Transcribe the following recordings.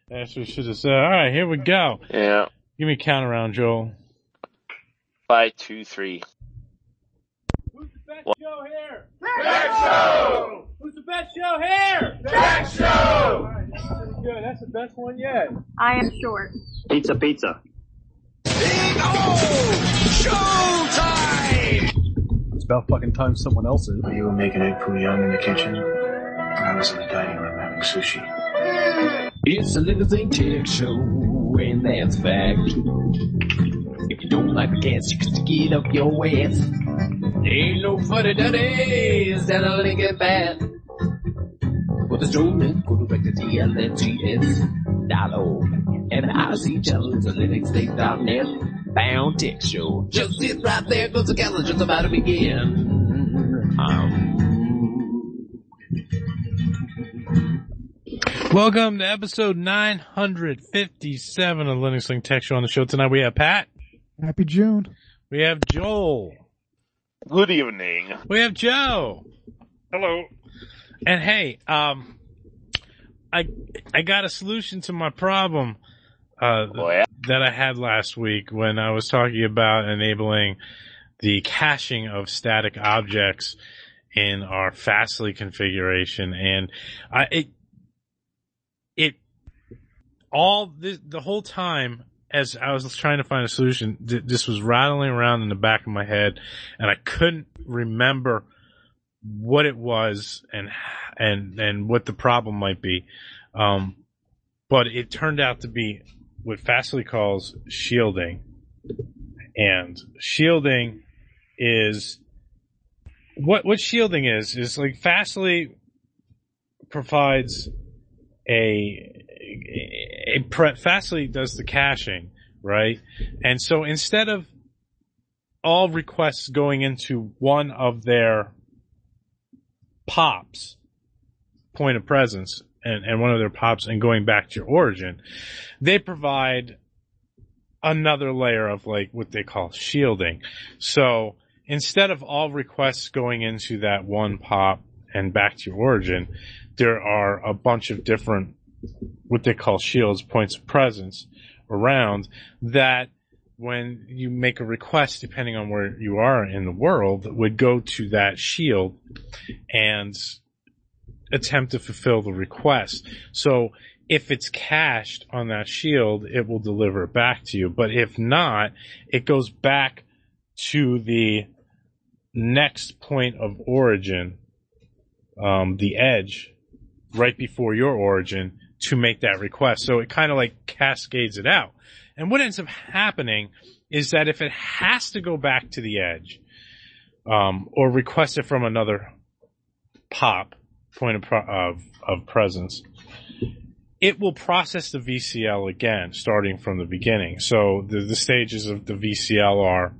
That's what we should have said. All right, here we go. Yeah. Give me a count around, Joel. 5, 2, 3. Who's the best What? show here? Jack Show! Who's the best show here? Jack Show! All right, that's pretty good. That's the best one yet. I am short. Pizza, pizza. Big O! Showtime! It's about fucking time someone else is. You were making egg foo young in the kitchen. I was in the dining room having sushi. It's a Little Thing Tech Show, and that's a fact. If you don't like the cats, you can stick it up your ass. Ain't no funny daddies that are linking bad. With the stolen quarterback to TLNGS.org. And I see channels at linuxstate.net. Bound Tech Show. Just sit right there, cause the calendar's just about to begin. Welcome to episode 957 of Linux Link Tech Show. On the show tonight, we have Pat. Happy June. We have Joel. Good evening. We have Joe. Hello. And hey, I got a solution to my problem that I had last week when I was talking about enabling the caching of static objects in our Fastly configuration. And the whole time as I was trying to find a solution, this was rattling around in the back of my head, and I couldn't remember what it was and what the problem might be. But it turned out to be what Fastly calls shielding. And shielding is what shielding is like Fastly provides Fastly does the caching, right? And so instead of all requests going into one of their POPs, point of presence, and one of their POPs and going back to your origin, they provide another layer of like what they call shielding. So instead of all requests going into that one POP and back to your origin, there are a bunch of different what they call shields, points of presence around that when you make a request, depending on where you are in the world, would go to that shield and attempt to fulfill the request. So if it's cached on that shield, it will deliver it back to you. But if not, it goes back to the next point of origin, the edge, right before your origin, to make that request. So it kind of like cascades it out. And what ends up happening is that if it has to go back to the edge, or request it from another POP, point of presence, it will process the VCL again, starting from the beginning. So the stages of the VCL are,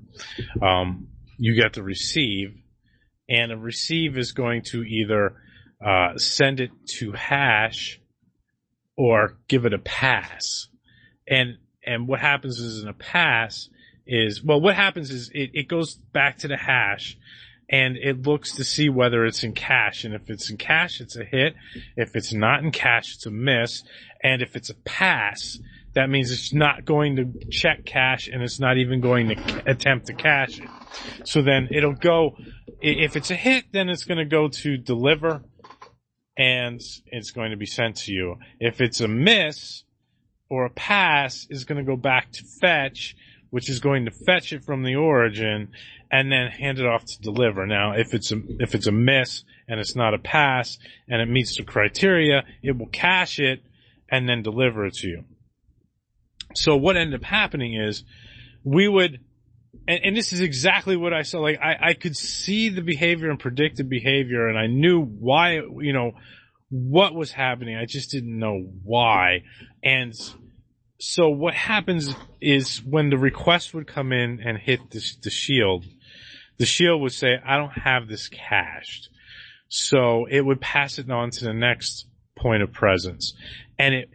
you get the receive, and a receive is going to either send it to hash or give it a pass. And what happens is in a pass is, well, what happens is it goes back to the hash and it looks to see whether it's in cache. And if it's in cache, it's a hit. If it's not in cache, it's a miss. And if it's a pass, that means it's not going to check cache and it's not even going to attempt to cache it. So then it'll go, if it's a hit, then it's going to go to deliver and it's going to be sent to you. If it's a miss or a pass, it's going to go back to fetch, which is going to fetch it from the origin and then hand it off to deliver. Now, if it's a miss and it's not a pass and it meets the criteria, it will cache it and then deliver it to you. So what ended up happening is we would, and this is exactly what I saw. Like I could see the behavior and predict the behavior, and I knew why, what was happening. I just didn't know why. And so what happens is when the request would come in and hit the shield would say, I don't have this cached. So it would pass it on to the next point of presence. And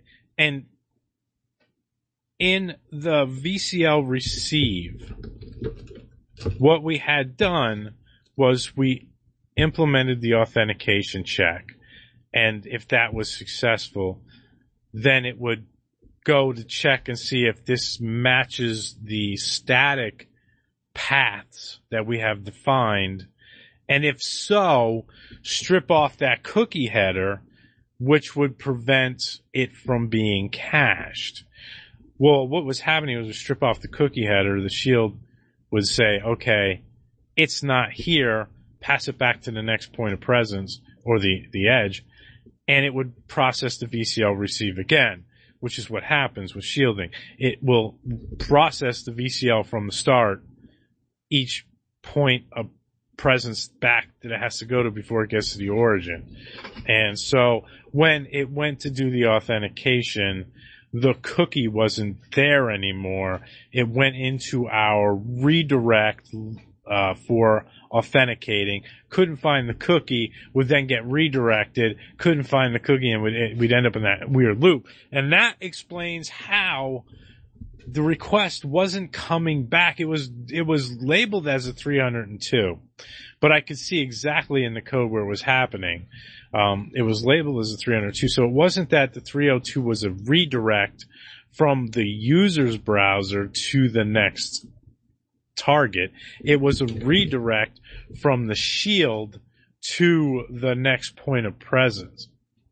in the VCL receive, what we had done was we implemented the authentication check. And if that was successful, then it would go to check and see if this matches the static paths that we have defined. And if so, strip off that cookie header, which would prevent it from being cached. Well, what was happening was we strip off the cookie header, the shield would say, okay, it's not here, pass it back to the next point of presence, or the edge, and it would process the VCL receive again, which is what happens with shielding. It will process the VCL from the start, each point of presence back that it has to go to before it gets to the origin. And so when it went to do the authentication, the cookie wasn't there anymore. It went into our redirect for authenticating, couldn't find the cookie, would then get redirected, couldn't find the cookie, and we'd end up in that weird loop. And that explains how the request wasn't coming back. It was labeled as a 302, but I could see exactly in the code where it was happening. It was labeled as a 302, so it wasn't that the 302 was a redirect from the user's browser to the next target. It was a redirect from the shield to the next point of presence.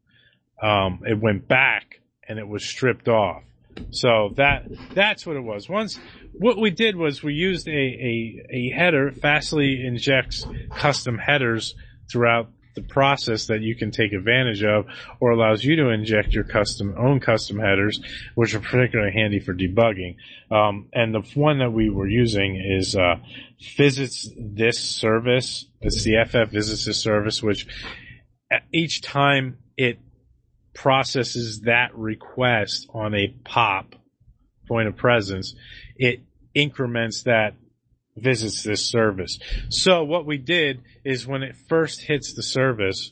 It went back and it was stripped off. So that's what it was. What we did was we used a header. Fastly injects custom headers throughout the process that you can take advantage of, or allows you to inject your own custom headers, which are particularly handy for debugging. And the one that we were using is visits this service. It's the FF visits this service, which each time it processes that request on a POP, point of presence, it increments that visits this service. So what we did is when it first hits the service,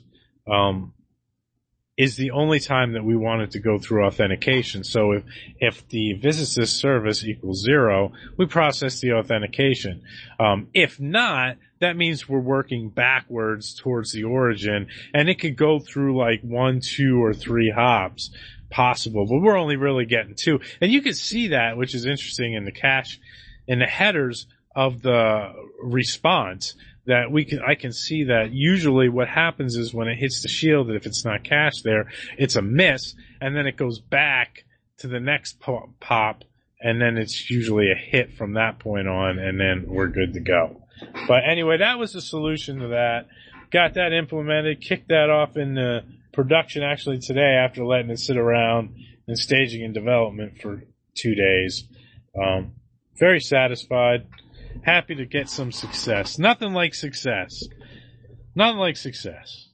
is the only time that we wanted to go through authentication. So if the visits this service equals 0, we process the authentication. If not, that means we're working backwards towards the origin, and it could go through like 1, 2, or 3 hops possible, but we're only really getting 2. And you can see that, which is interesting in the cache, in the headers of the response, that I can see that usually what happens is when it hits the shield, if it's not cached there, it's a miss, and then it goes back to the next pop, and then it's usually a hit from that point on, and then we're good to go. But anyway, that was the solution to that. Got that implemented, kicked that off in the production actually today after letting it sit around in staging and development for 2 days. Very satisfied. Happy to get some success. Nothing like success. Nothing like success.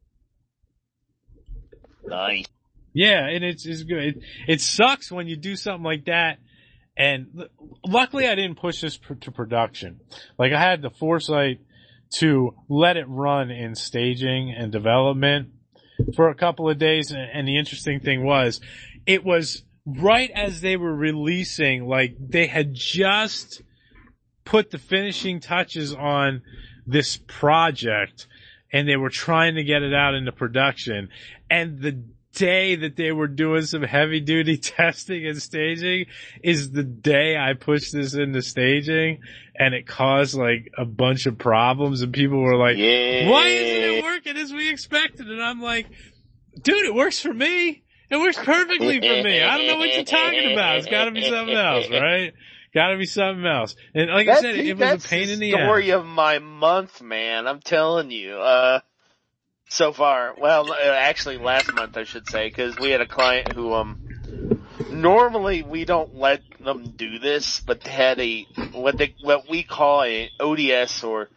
Nice. Yeah, and it's good. It sucks when you do something like that. And luckily I didn't push this to production. Like, I had the foresight to let it run in staging and development for a couple of days. And the interesting thing was, it was right as they were releasing, like they had just put the finishing touches on this project and they were trying to get it out into production. And the day that they were doing some heavy duty testing and staging is the day I pushed this into staging, and it caused like a bunch of problems, and people were like, why isn't it working as we expected? And I'm like, dude, it works for me. It works perfectly for me. I don't know what you're talking about. It's gotta be something else, right? Gotta be something else. And like I said, it was a pain in the ass. That's the story of my month, man. I'm telling you. So far, well, actually last month I should say, because we had a client who, normally we don't let them do this, but they had what we call a ODS or,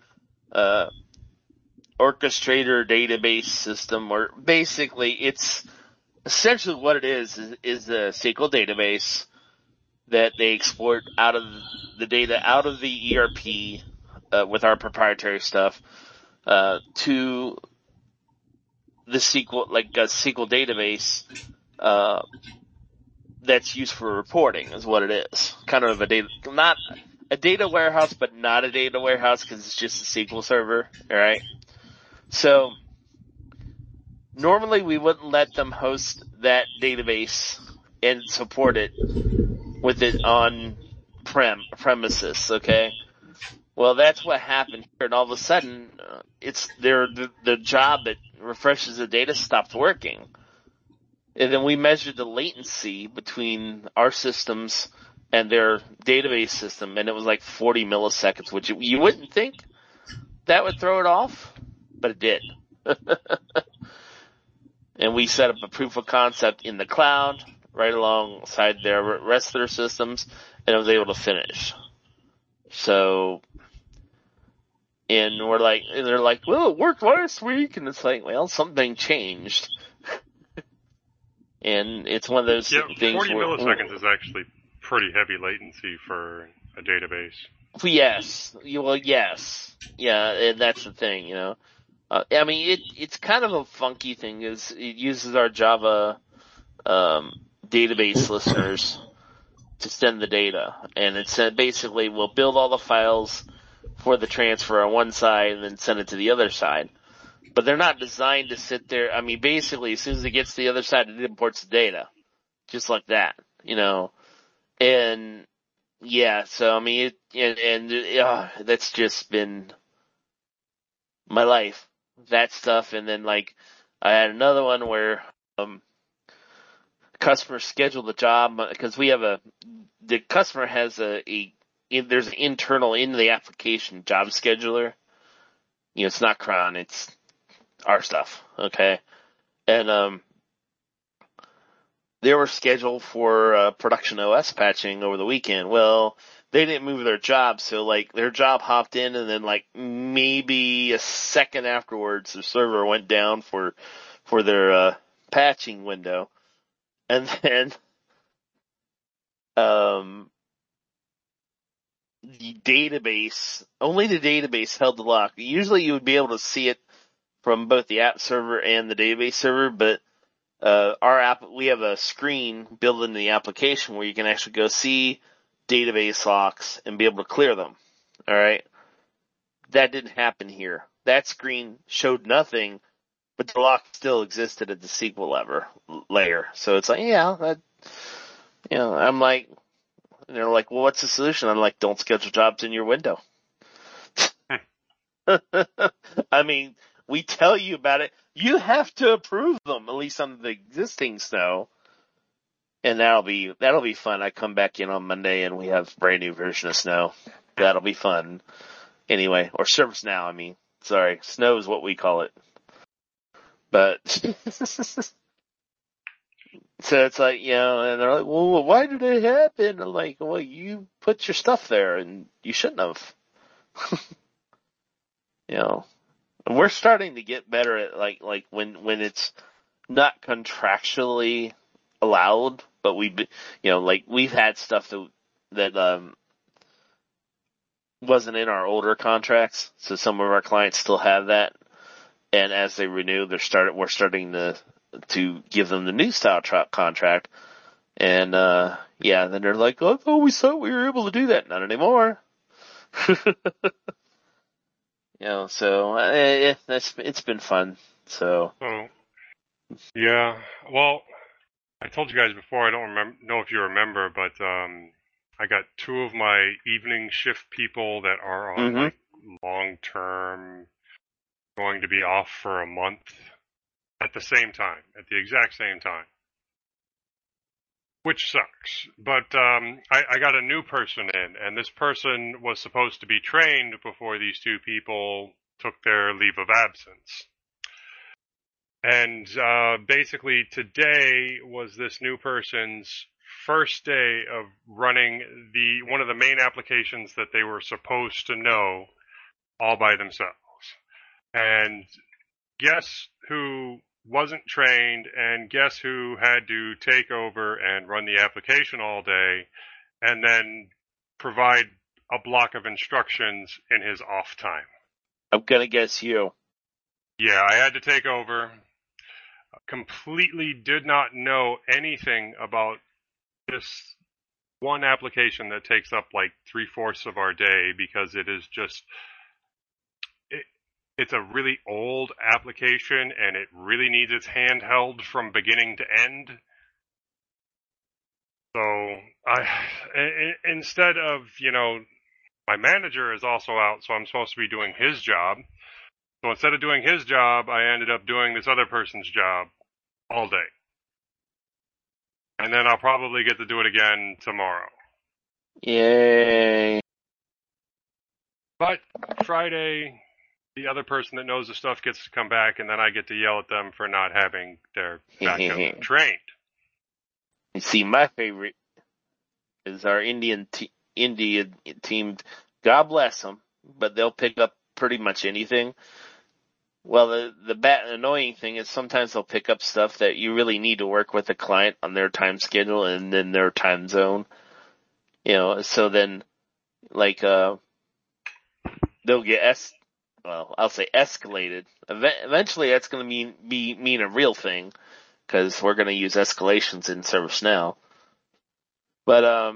orchestrator database system, or basically it's essentially what it is a SQL database that they export out of the data out of the ERP, with our proprietary stuff, to the SQL, like a SQL database, that's used for reporting is what it is. Kind of not a data warehouse, but not a data warehouse because it's just a SQL server, alright? So, normally we wouldn't let them host that database and support it with it on premises, okay? Well, that's what happened here, and all of a sudden, the job that refreshes the data stopped working. And then we measured the latency between our systems and their database system, and it was like 40 milliseconds, which you wouldn't think that would throw it off, but it did. And we set up a proof of concept in the cloud right alongside their rest of their systems, and I was able to finish. So, and they're like, well, it worked last week, and it's like, well, something changed. And it's one of those things 40 milliseconds is actually pretty heavy latency for a database. Yes. Well, yes. Yeah, and that's the thing, you know. I mean, it's kind of a funky thing. Is it uses our Java database listeners to send the data, and it said basically we'll build all the files for the transfer on one side and then send it to the other side. But they're not designed to sit there. I mean, basically, as soon as it gets to the other side, it imports the data, just like that, you know. And yeah, so I mean, that's just been my life. That stuff, and then like I had another one where customers scheduled the job because the customer has there's an internal in the application job scheduler. You know, it's not Cron, it's our stuff, okay? And they were scheduled for production OS patching over the weekend. Well, they didn't move their job, so like their job hopped in, and then like maybe a second afterwards, the server went down for their patching window, and then the database held the lock. Usually, you would be able to see it from both the app server and the database server, but we have a screen built into the application where you can actually go see database locks and be able to clear them. All right. That didn't happen here. That screen showed nothing, but the lock still existed at the SQL layer. So it's like, I'm like, and they're like, well, what's the solution? I'm like, don't schedule jobs in your window. I mean, we tell you about it. You have to approve them, at least on the existing Snow. And that'll be fun. I come back in on Monday and we have a brand new version of Snow. That'll be fun. Anyway, or ServiceNow, I mean. Sorry, Snow is what we call it. But, so it's like, you know, and they're like, well, why did it happen? I'm like, well, you put your stuff there and you shouldn't have. You know, we're starting to get better at like when it's not contractually allowed, but we've had stuff that wasn't in our older contracts, so some of our clients still have that, and as they renew, we're starting to give them the new style contract, and then they're like, oh, I always thought we were able to do that. Not anymore. You know, so it's been fun. So. Oh, yeah. Well, I told you guys before. I don't know if you remember, but I got two of my evening shift people that are on like long term, going to be off for a month at the exact same time. Which sucks. But I got a new person in, and this person was supposed to be trained before these two people took their leave of absence. And basically today was this new person's first day of running one of the main applications that they were supposed to know all by themselves. And guess who wasn't trained, and guess who had to take over and run the application all day and then provide a block of instructions in his off time? I'm gonna guess you. Yeah, I had to take over. Completely did not know anything about this one application that takes up like 3/4 of our day, because it is just... It's a really old application, and it really needs its handheld from beginning to end. So instead of, my manager is also out, so I'm supposed to be doing his job. So instead of doing his job, I ended up doing this other person's job all day. And then I'll probably get to do it again tomorrow. Yay. But Friday, the other person that knows the stuff gets to come back, and then I get to yell at them for not having their backup trained. You see, my favorite is our Indian team. God bless them, but they'll pick up pretty much anything. Well, the annoying thing is sometimes they'll pick up stuff that you really need to work with the client on their time schedule and then their time zone. So then, like, they'll get I'll say escalated. Eventually that's going to mean a real thing, because we're going to use escalations in ServiceNow. But,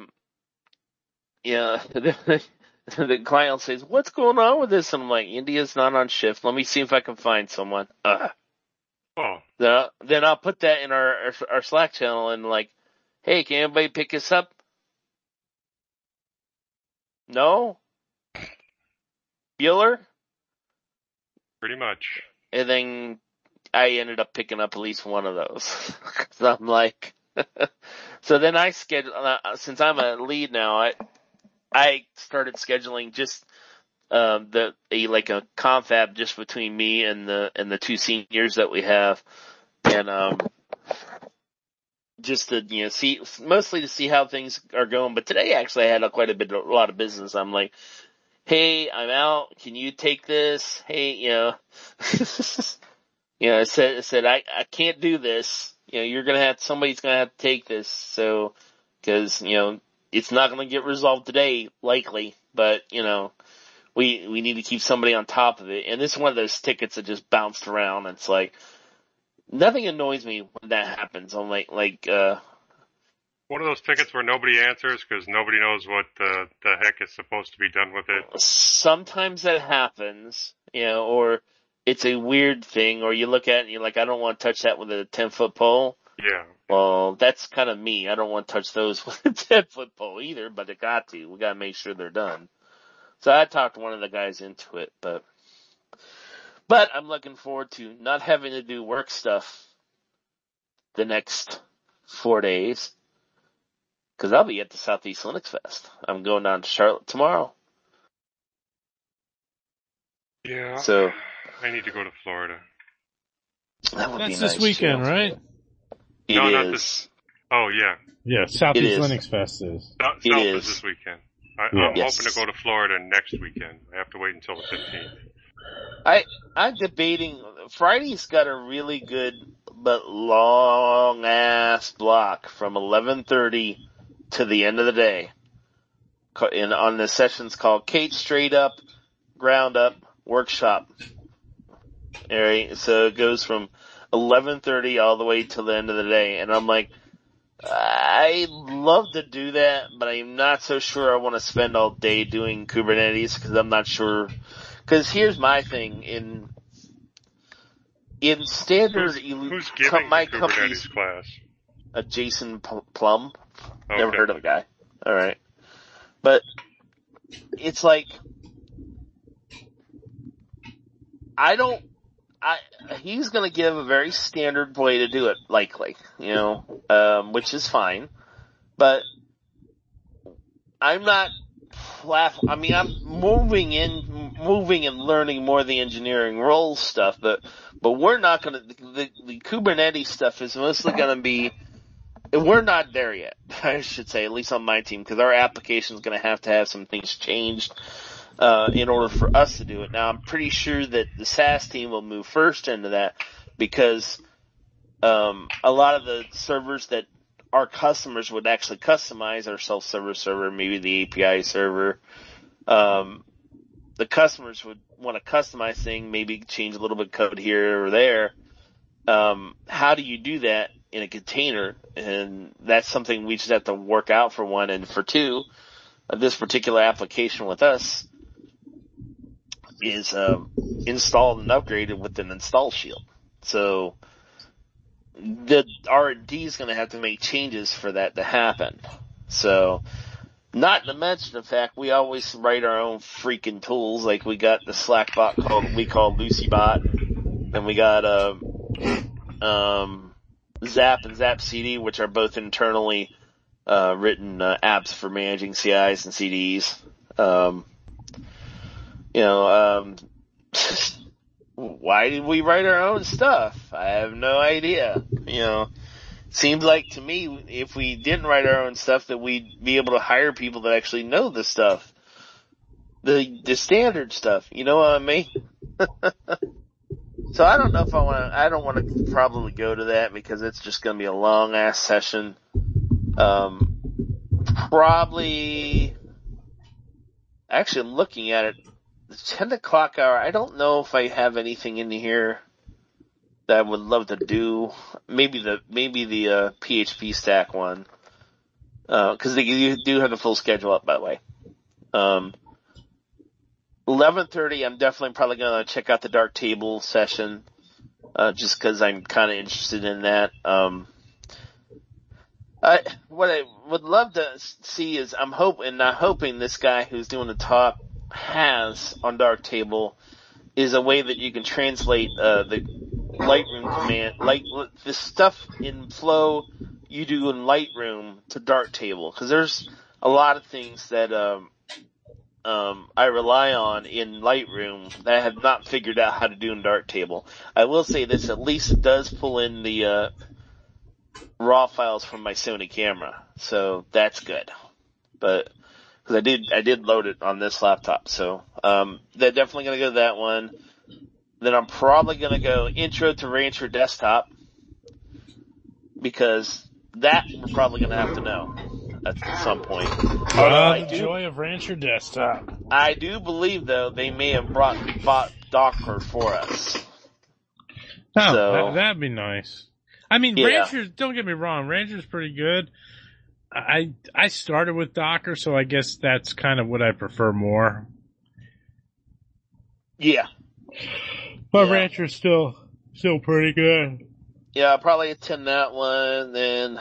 the client says, "What's going on with this?" And I'm like, "India's not on shift. Let me see if I can find someone." Oh. Then I'll put that in our Slack channel and like, "Hey, can anybody pick this up?" No? Bueller? Pretty much. And then I ended up picking up at least one of those. So I'm like, so then I schedule, since I'm a lead now, I started scheduling just, a confab just between me and the two seniors that we have. And, just to, see, mostly to see how things are going. But today actually I had a lot of business. I'm like, "Hey, I'm out. Can you take this? Hey, I said, I can't do this. Somebody's gonna have to take this. So, cause, it's not gonna get resolved today, likely, but, we need to keep somebody on top of it." And this is one of those tickets that just bounced around. It's like, nothing annoys me when that happens. I'm like, one of those tickets where nobody answers because nobody knows what the heck is supposed to be done with it. Sometimes that happens, or it's a weird thing, or you look at it and you're like, "I don't want to touch that with a 10-foot pole." Yeah. Well, that's kind of me. I don't want to touch those with a 10-foot pole either, but we got to make sure they're done. So I talked one of the guys into it, but I'm looking forward to not having to do work stuff the next 4 days. Because I'll be at the Southeast Linux Fest. I'm going down to Charlotte tomorrow. Yeah. So I need to go to Florida. That would be That's nice this weekend, too. right? No, It not is. this. Oh, yeah. Yeah, Southeast It is. Linux Fest is. South It is is. this weekend. Yeah. I'm Yes. hoping to go to Florida next weekend. I have to wait until the 15th. I'm debating. Friday's got a really good but long ass block from 11:30 to the end of the day. On the sessions called Kate Straight Up, Ground Up, Workshop. Alright, so it goes from 11:30 all the way till the end of the day. And I'm like, I'd love to do that, but I'm not so sure I want to spend all day doing Kubernetes, because I'm not sure. Because here's my thing, in standard, Who's giving my the company's Kubernetes class? a Jason Plum. Okay. Never heard of the guy. All right, but it's like he's going to give a very standard way to do it, likely, which is fine. But I'm not I'm moving and learning more of the engineering role stuff, but we're not going to, the Kubernetes stuff is mostly going to be, we're not there yet, I should say, at least on my team, because our application is going to have some things changed in order for us to do it. Now, I'm pretty sure that the SaaS team will move first into that, because a lot of the servers that our customers would actually customize, our server, maybe the API server, the customers would want to customize things, maybe change a little bit of code here or there. How do you do that in a container? And that's something we just have to work out, for one. And for two, this particular application with us is installed and upgraded with an install shield. So the R&D is going to have to make changes for that to happen. So, not to mention the fact we always write our own freaking tools. Like we got the Slack bot we call LucyBot, and we got Zap and Zap CD, which are both internally written apps for managing CIs and CDs. Why did we write our own stuff? I have no idea. Seems like to me, if we didn't write our own stuff, that we'd be able to hire people that actually know the stuff. The standard stuff. You know what I mean? So I don't know if I don't want to probably go to that because it's just going to be a long ass session. Probably, actually looking at it, the 10 o'clock hour, I don't know if I have anything in here that I would love to do. Maybe the PHP stack one. Cause you do have the full schedule up, by the way. 11:30, I'm definitely probably gonna check out the Dark Table session, just cause I'm kinda interested in that. What I would love to see is I'm hoping this guy who's doing the talk has on Dark Table is a way that you can translate, the Lightroom command, like the stuff in Flow you do in Lightroom to Dark Table. Cause there's a lot of things that, I rely on in Lightroom that I have not figured out how to do in Dark Table. I will say this, at least it does pull in the, raw files from my Sony camera. So that's good. But, cause I did load it on this laptop. So, they're definitely gonna go to that one. Then I'm probably gonna go Intro to Rancher Desktop. Because that we're probably gonna have to know at some point. The joy of Rancher Desktop. I do believe though they may have bought Docker for us. Oh, So, that'd be nice. I mean, Yeah. Rancher's, don't get me wrong, Rancher's pretty good. I started with Docker, so I guess that's kind of what I prefer more. yeah. But Yeah. Rancher's still pretty good. Yeah, I'll probably attend that one, then,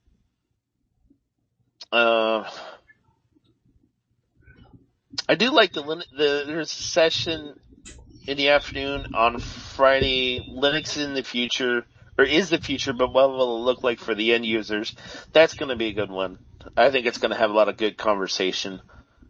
I do like there's a session in the afternoon on Friday, Linux in the future, or is the future, but what will it look like for the end users? That's gonna be a good one. I think it's gonna have a lot of good conversation.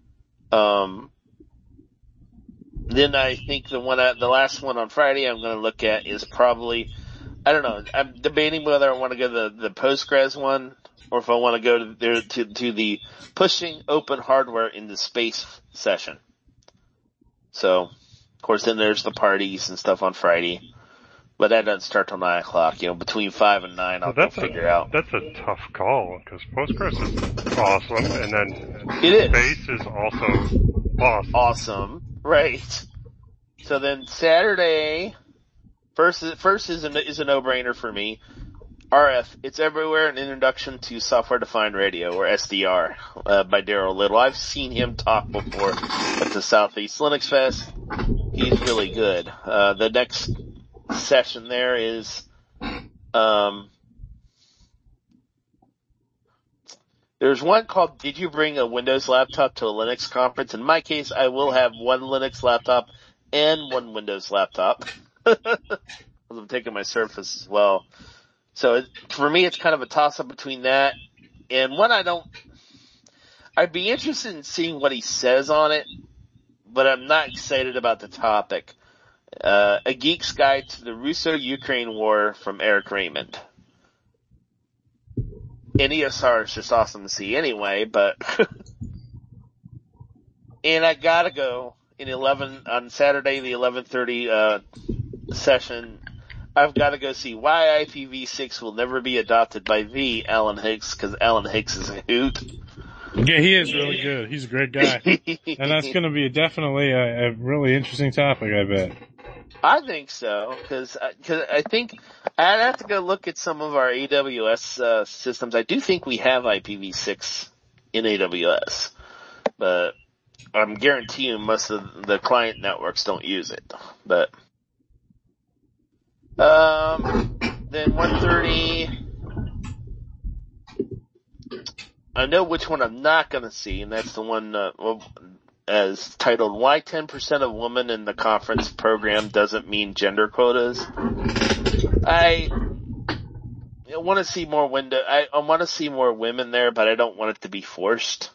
Then I think the last one on Friday I'm gonna look at is probably, I don't know, I'm debating whether I want to go to the Postgres one, or if I want to go to the Pushing Open Hardware into Space session. So, of course, then there's the parties and stuff on Friday. But that doesn't start till 9 o'clock. Between 5 and 9, I'll figure out. That's a tough call, because Postgres is awesome, and then It is. Space is also awesome. Awesome. Right. So then Saturday, first is a no-brainer for me. RF, It's Everywhere, an Introduction to Software Defined Radio, or SDR, by Daryl Little. I've seen him talk before at the Southeast Linux Fest. He's really good. The next session there is, there's one called Did You Bring a Windows Laptop to a Linux Conference? In my case, I will have one Linux laptop and one Windows laptop. I'm taking my Surface as well. So for me, it's kind of a toss-up between that and one I'd be interested in seeing what he says on it, but I'm not excited about the topic. A Geek's Guide to the Russo-Ukraine War from Eric Raymond. NESR is just awesome to see anyway, but and I gotta go on Saturday, the 11:30 session. I've got to go see why IPv6 will never be adopted by the Alan Hicks, because Alan Hicks is a hoot. Yeah, he is really good. He's a great guy. And that's going to be definitely a really interesting topic, I bet. I think so, because I think I'd have to go look at some of our AWS systems. I do think we have IPv6 in AWS, but I'm guaranteeing most of the client networks don't use it. But then then 1:30. I know which one I'm not going to see, and that's the one as titled "Why 10% of Women in the Conference Program Doesn't Mean Gender Quotas." I want to see more I want to see more women there, but I don't want it to be forced.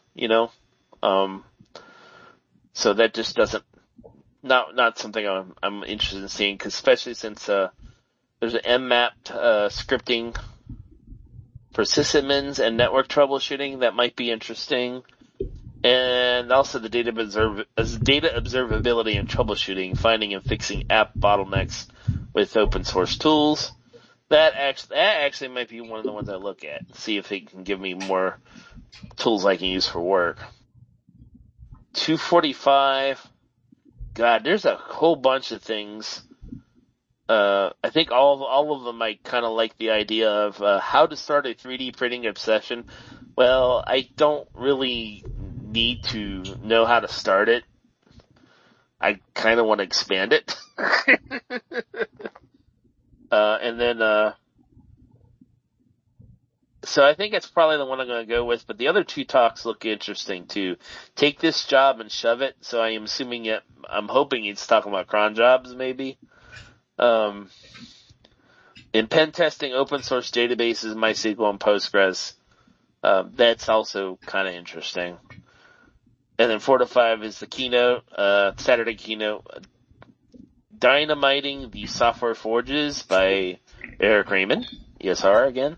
So that just doesn't not something I'm interested in seeing, cause especially since there's an MMAP scripting for sysadmins and network troubleshooting that might be interesting. And also the data observability and troubleshooting, finding and fixing app bottlenecks with open source tools. That actually might be one of the ones I look at. See if it can give me more tools I can use for work. 245. God, there's a whole bunch of things. I think all of them I kind of like the idea of how to start a 3D printing obsession. Well, I don't really need to know how to start it. I kind of want to expand it. And then, so I think it's probably the one I'm going to go with, but the other two talks look interesting too. Take this job and shove it. So I'm hoping it's talking about cron jobs maybe. In pen testing open source databases, MySQL and Postgres, that's also kind of interesting. And then 4 to 5 is the keynote, Saturday keynote, Dynamiting the Software Forges by Eric Raymond, ESR again.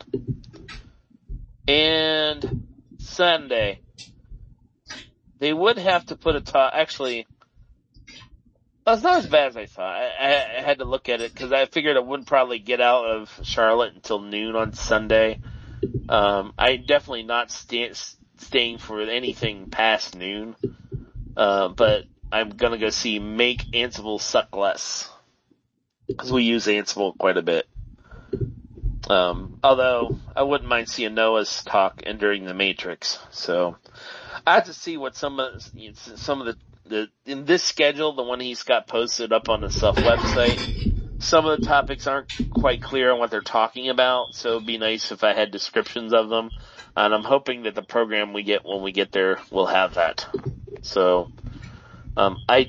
And Sunday, they would have to put a talk, actually, it's not as bad as I thought. I had to look at it because I figured I wouldn't probably get out of Charlotte until noon on Sunday. I definitely not staying for anything past noon. But I'm gonna go see Make Ansible Suck Less, because we use Ansible quite a bit. Although I wouldn't mind seeing Noah's talk Entering the Matrix. So I have to see what some of the in this schedule, the one he's got posted up on the Self website, some of the topics aren't quite clear on what they're talking about, so it'd be nice if I had descriptions of them. And I'm hoping that the program we get when we get there will have that. So, I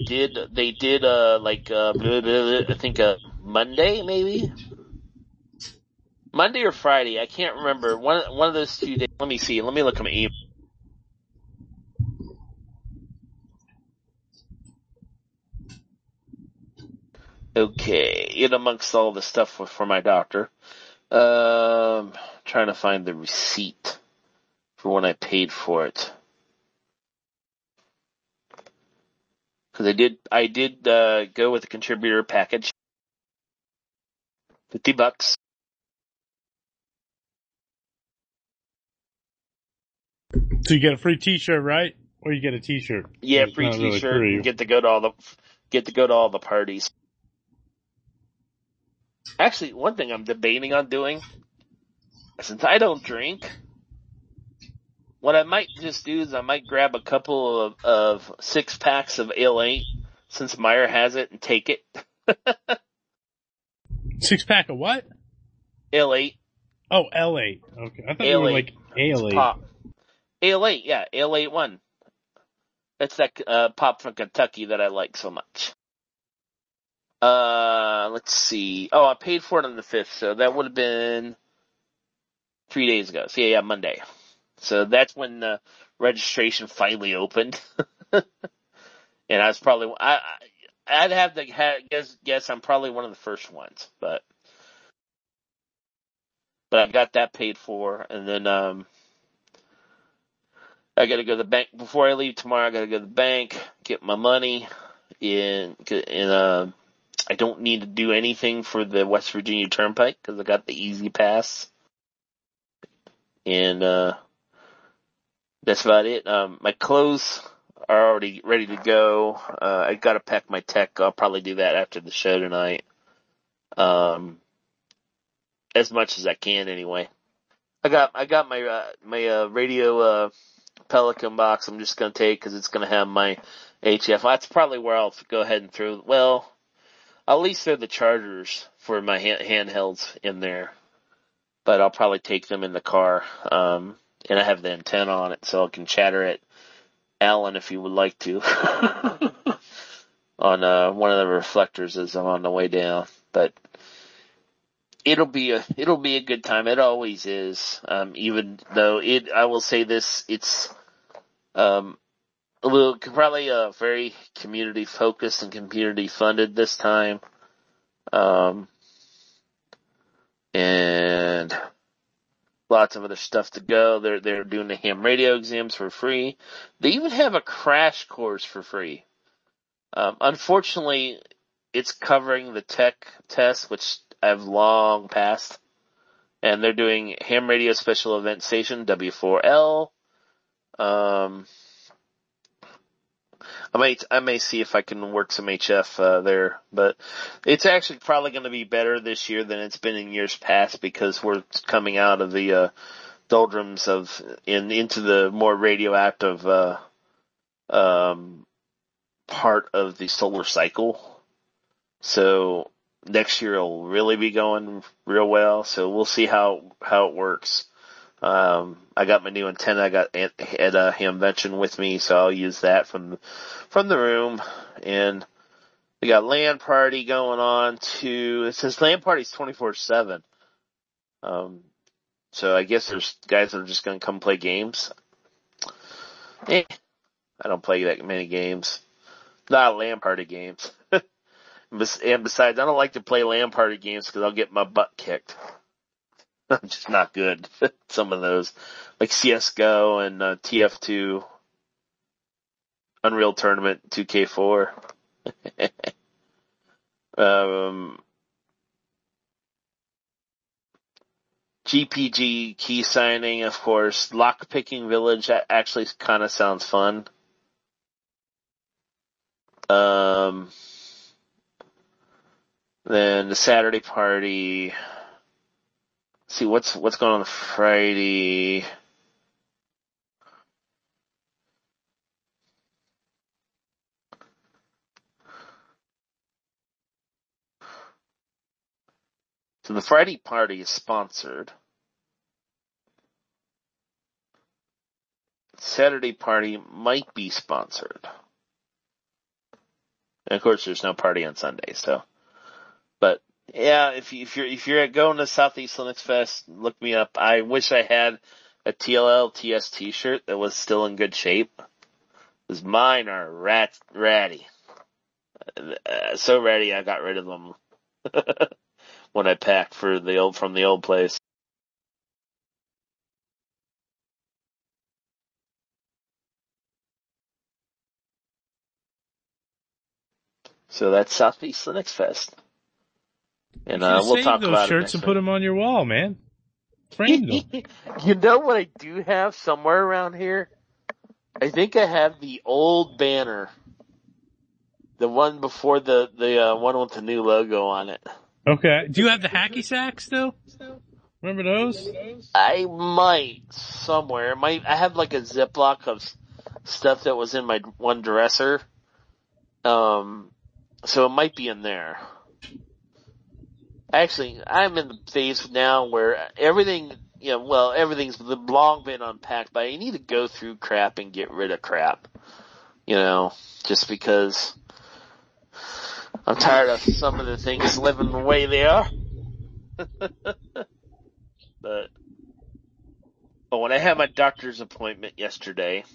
think Monday maybe? Monday or Friday, I can't remember. One of those 2 days. Let me see. Let me look at my email. Okay, in amongst all the stuff for my doctor, trying to find the receipt for when I paid for it. Cause I did go with the contributor package. $50. So you get a free T-shirt, right? Or you get a T-shirt? Yeah, free T-shirt. Really, and get to go to all the parties. Actually, one thing I'm debating on doing, since I don't drink, what I might just do is I might grab a couple of 6-packs of Ale 8, since Meyer has it, and take it. 6-pack of what? Ale 8. Oh, L8. Okay. I thought Ale you were 8. like Ale 8. Pop. Ale 8, yeah. Ale 8 1. That's that pop from Kentucky that I like so much. Let's see. Oh, I paid for it on the 5th, so that would have been 3 days ago. So yeah, Monday. So that's when the registration finally opened. And I was probably, I'd have to guess I'm probably one of the first ones, but I got that paid for, and then, I gotta go to the bank before I leave tomorrow. I gotta go to the bank, get my money in, I don't need to do anything for the West Virginia Turnpike because I got the Easy Pass. And, that's about it. My clothes are already ready to go. I gotta pack my tech. I'll probably do that after the show tonight. As much as I can anyway. I got my radio, Pelican box I'm just gonna take because it's gonna have my HF. That's probably where I'll go ahead and I'll at least throw the chargers for my handhelds in there. but I'll probably take them in the car. And I have the antenna on it, so I can chatter at Alan if you would like to on one of the reflectors as I'm on the way down. But it'll be a good time. It always is. Even though I will say this, it's probably very community focused and community funded this time. And lots of other stuff to go. They're doing the ham radio exams for free. They even have a crash course for free. Unfortunately, it's covering the tech test, which I've long passed. And they're doing ham radio special event station, W4L. I may see if I can work some HF there, but it's actually probably going to be better this year than it's been in years past because we're coming out of the doldrums into the more radioactive part of the solar cycle. So next year will really be going real well. So we'll see how it works. I got my new antenna. I got Hamvention with me, so I'll use that from the room. And we got LAN party going on too. It says LAN party's 24/7. So I guess there's guys that are just going to come play games. I don't play that many games. Not LAN party games. And besides, I don't like to play LAN party games because I'll get my butt kicked. I'm just not good at some of those, like CSGO and TF2, Unreal Tournament 2K4. GPG key signing, of course. Lockpicking Village actually kind of sounds fun. Then the Saturday party. See what's going on Friday. So the Friday party is sponsored. Saturday party might be sponsored. And of course there's no party on Sunday, so. But yeah, if you're going to Southeast Linux Fest, look me up. I wish I had a TLL TS t-shirt that was still in good shape. Because mine are ratty. So ratty I got rid of them when I packed from the old place. So that's Southeast Linux Fest. And we'll talk about those shirts and put them on your wall, man. Frame them. You know what I do have somewhere around here? I think I have the old banner. The one before the one with the new logo on it. Okay. Do you have the hacky sacks still? Remember those? I might somewhere. I have like a Ziploc of stuff that was in my one dresser. So it might be in there. Actually, I'm in the phase now where everything's long been unpacked, but I need to go through crap and get rid of crap. Just because I'm tired of some of the things living the way they are. But when I had my doctor's appointment yesterday,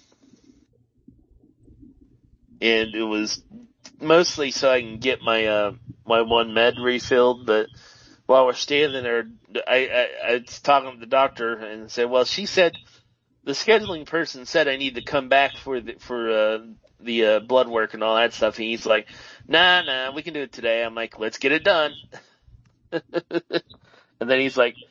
and it was mostly so I can get my my one med refilled, but while we're standing there, I was talking to the doctor and said, well, she said the scheduling person said I need to come back for the blood work and all that stuff. And he's like, nah, we can do it today. I'm like, let's get it done. And then he's like,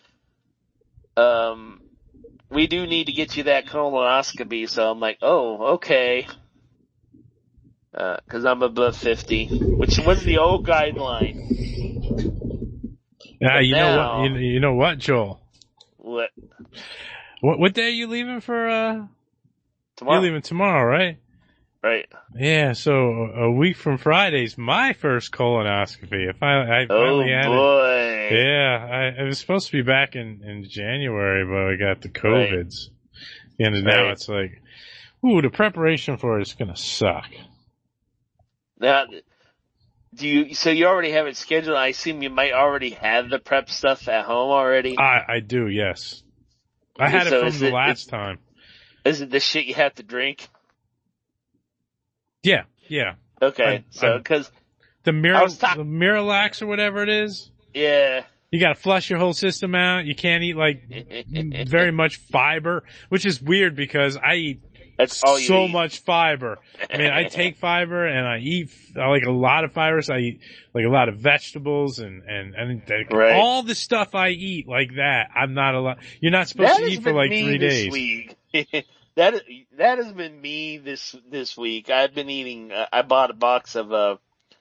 we do need to get you that colonoscopy. So I'm like, oh, okay. Cause I'm above 50, which was the old guideline. Yeah, you know what, Joel? What? What day are you leaving for, Tomorrow. You're leaving tomorrow, right? Right. Yeah, so a week from Friday's my first colonoscopy. I Oh finally had it. boy. Yeah, I was supposed to be back in January, but we got the COVIDs. And now Right. it's like, ooh, the preparation for it is gonna suck. Now, so you already have it scheduled? I assume you might already have the prep stuff at home already? I do, yes. I had So it from the last time. Is it the shit you have to drink? Yeah. Okay, cause the Miralax or whatever it is. Yeah. You gotta flush your whole system out. You can't eat very much fiber, which is weird because I eat That's all you so eat. much fiber. I mean, I take fiber and I like a lot of fiber. So I eat like a lot of vegetables and Right. all the stuff I eat like that. I'm not allowed. You're not supposed to eat for like 3 days. This week. That has been me this week. I've been eating. I bought a box of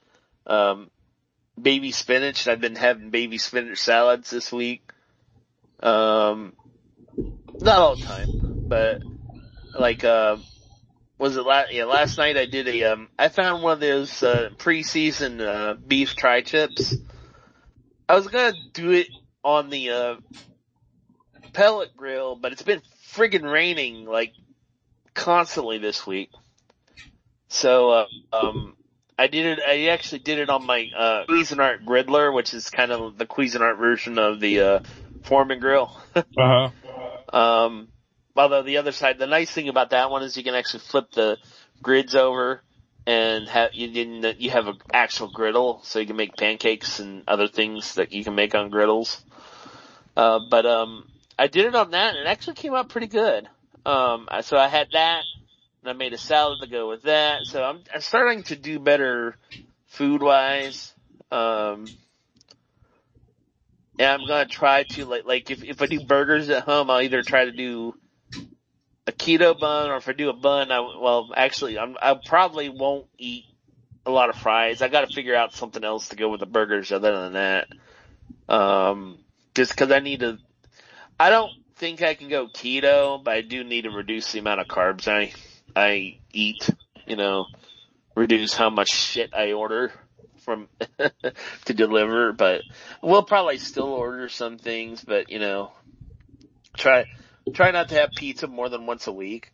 baby spinach. I've been having baby spinach salads this week. Not all the time, but like was it last night I did I found one of those preseason beef tri-tips. I was gonna do it on the pellet grill, but it's been friggin' raining like constantly this week. So I actually did it on my Cuisinart Griddler, which is kind of the Cuisinart version of the Foreman grill. Although the other side, the nice thing about that one is you can actually flip the grids over and you have an actual griddle, so you can make pancakes and other things that you can make on griddles. But I did it on that and it actually came out pretty good. So I had that and I made a salad to go with that. So I'm starting to do better food wise. And I'm gonna try to like if I do burgers at home, I'll either try to do a keto bun, or if I do a bun, I probably won't eat a lot of fries. I got to figure out something else to go with the burgers other than that. Just because I don't think I can go keto, but I do need to reduce the amount of carbs I eat. Reduce how much shit I order from to deliver. But we'll probably still order some things, but try not to have pizza more than once a week.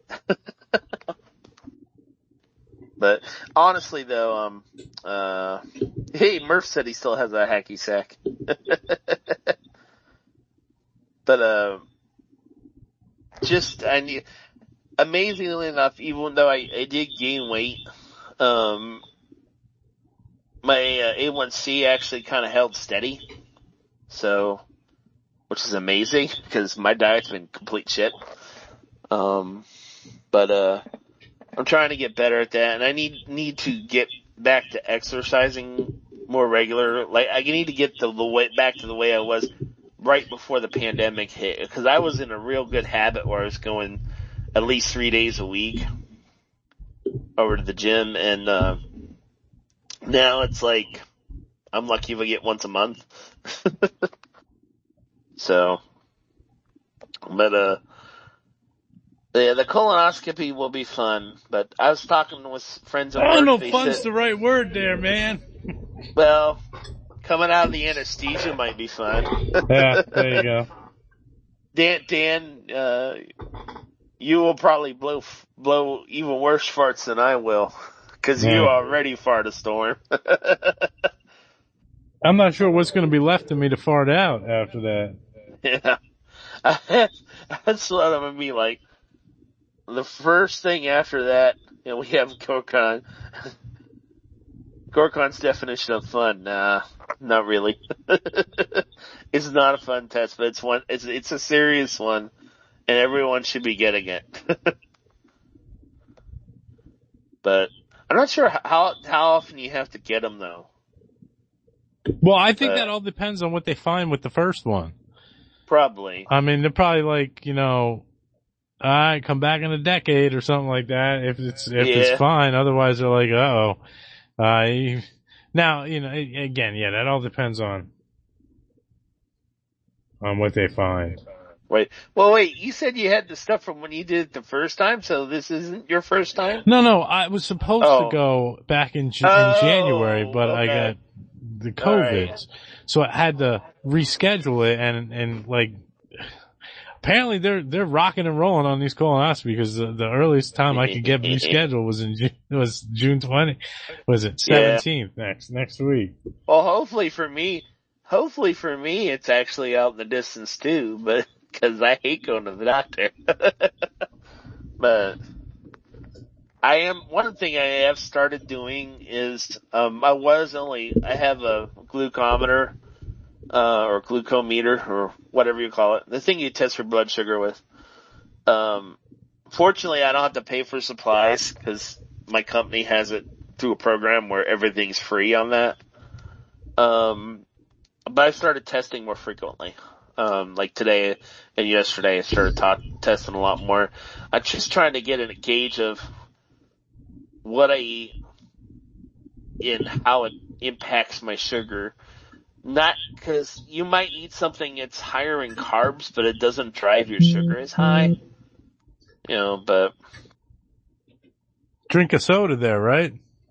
But honestly though, hey, Murph said he still has a hacky sack. But, amazingly enough, even though I did gain weight, my A1C actually kind of held steady. So, which is amazing because my diet's been complete shit. But I'm trying to get better at that, and I need to get back to exercising more regular. Like I need to get back to the way I was right before the pandemic hit, because I was in a real good habit where I was going at least 3 days a week over to the gym, and now it's like I'm lucky if I get once a month. So, but yeah, the colonoscopy will be fun. But I was talking with friends at work. I don't know if fun's the right word there, man. Well, coming out of the anesthesia might be fun. Yeah, there you go. Dan, you will probably blow even worse farts than I will, because you already fart a storm. I'm not sure what's going to be left of me to fart out after that. Yeah. That's what I'm going to be like. The first thing after that, we have Gorkon. Gorkon's definition of fun. Nah, not really. It's not a fun test, but it's a serious one, and everyone should be getting it. But I'm not sure how often you have to get them though. Well, I think that all depends on what they find with the first one. Probably. I mean, they're probably like, alright, come back in a decade or something like that if it's fine. Otherwise they're like, uh-oh. Now, again, that all depends on what they find. Wait. Well, wait. You said you had the stuff from when you did it the first time, so this isn't your first time? No, I was supposed to go back in January, but I got the COVID. Right. So I had to reschedule it and like, apparently they're rocking and rolling on these colonoscopies because the earliest time I could get rescheduled was June 20. Was it 17th next week? Well, hopefully for me it's actually out in the distance too, but because I hate going to the doctor. But one thing I have started doing is, I have a glucometer, or glucometer, or whatever you call it. The thing you test for blood sugar with. Fortunately I don't have to pay for supplies because my company has it through a program where everything's free on that. But I started testing more frequently. Like today and yesterday I started testing a lot more. I'm just trying to get a gauge of what I eat and how it impacts my sugar. Not because you might eat something that's higher in carbs, but it doesn't drive your sugar as high. You know, but drink a soda there, right?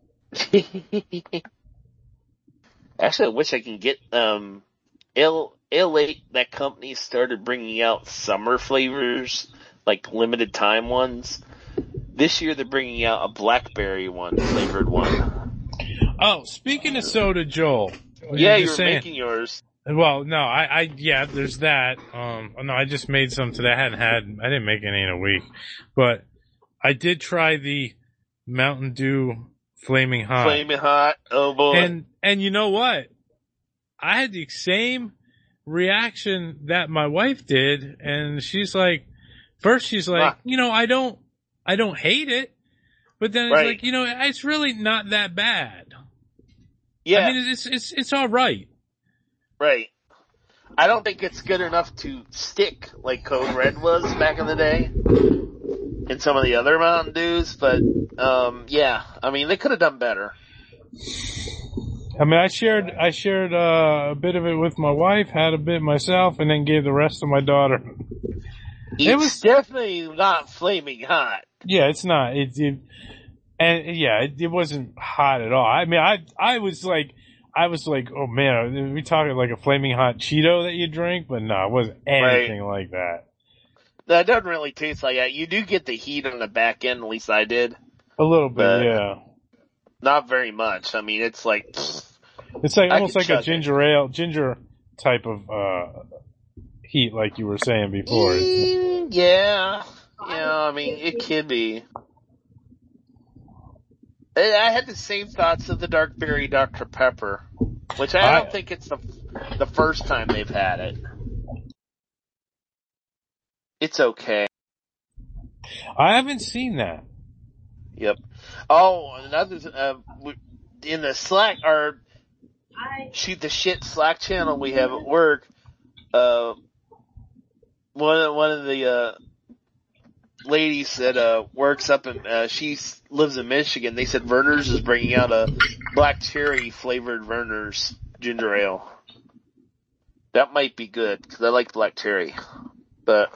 Actually, I wish I can get Ale8. That company started bringing out summer flavors, like limited time ones. This year they're bringing out a blackberry flavored one. Oh, speaking of soda, Joel. Yeah, you were making yours. Well, no, there's that. No, I just made some today. I didn't make any in a week, but I did try the Mountain Dew Flaming Hot. Flaming Hot, oh boy. And you know what? I had the same reaction that my wife did, and she's like, you know, I don't hate it, but then it's like, you know, it's really not that bad. Yeah. I mean, it's alright. Right. I don't think it's good enough to stick like Code Red was back in the day and some of the other Mountain Dews, but, yeah, I mean, they could have done better. I mean, I shared a bit of it with my wife, had a bit myself, and then gave the rest to my daughter. It was definitely not flaming hot. Yeah, it's not. It wasn't hot at all. I mean, I was like, oh man, are we talking like a flaming hot Cheeto that you drink? But no, it wasn't anything like that. That doesn't really taste like that. You do get the heat on the back end, at least I did. A little bit, yeah. Not very much. I mean, it's like... It's like almost like a ginger type of heat, like you were saying before. Yeah, I mean, it could be. I had the same thoughts of the Dark Berry Dr. Pepper, which I don't think it's the first time they've had it. It's okay. I haven't seen that. Yep. Oh, another, in the Slack, or Shoot the Shit Slack channel we have at work, one of the, ladies that, works up in, she lives in Michigan, they said Verner's is bringing out a black cherry flavored Verner's ginger ale. That might be good, because I like black cherry. But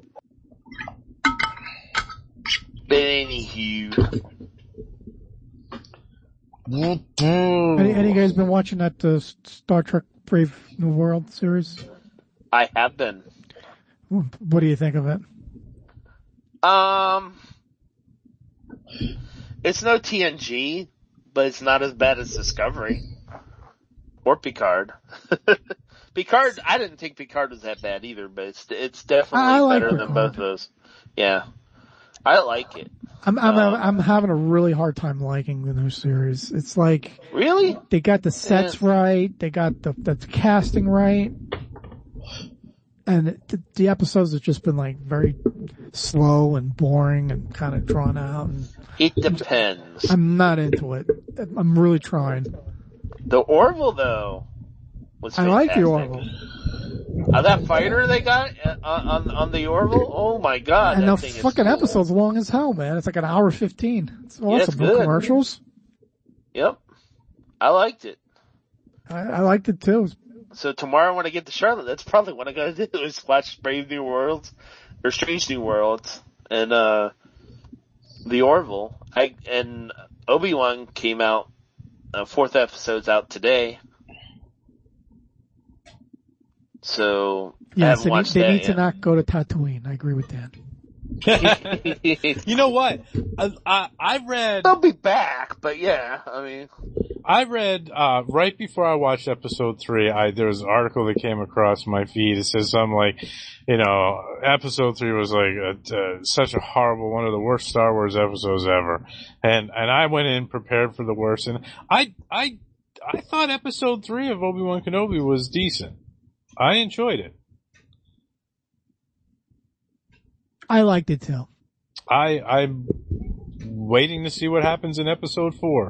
anywho. Any of you guys been watching that Star Trek Brave New World series? I have been. What do you think of it? It's no TNG, but it's not as bad as Discovery. Or Picard. Picard, I didn't think Picard was that bad either, but it's definitely better than both of those. Yeah. I like it. I'm having a really hard time liking the new series. It's like... Really? They got the sets right, they got the casting right, and the episodes have just been like very slow and boring and kind of drawn out. And it depends. I'm not into it. I'm really trying. The Orville, though, was fantastic. I like the Orville. That fighter they got on the Orville, oh my god. And the fucking episode's long as hell, man. It's like an hour 15. It's awesome. No commercials. Yep. I liked it. I liked it too. So tomorrow when I get to Charlotte, that's probably what I gotta do is watch Brave New Worlds, or Strange New Worlds, and, The Orville. And Obi-Wan came out, 4th episode's out today. So, Yes, I haven't they watched need that to yet. not go to Tatooine. I agree with that. You know what? I read. They'll be back, but yeah, I mean. I read right before I watched episode 3. There was an article that came across my feed. It says something like, episode 3 was like such a horrible, one of the worst Star Wars episodes ever. And I went in prepared for the worst. And I thought episode 3 of Obi-Wan Kenobi was decent. I enjoyed it. I liked it too. I'm waiting to see what happens in episode 4.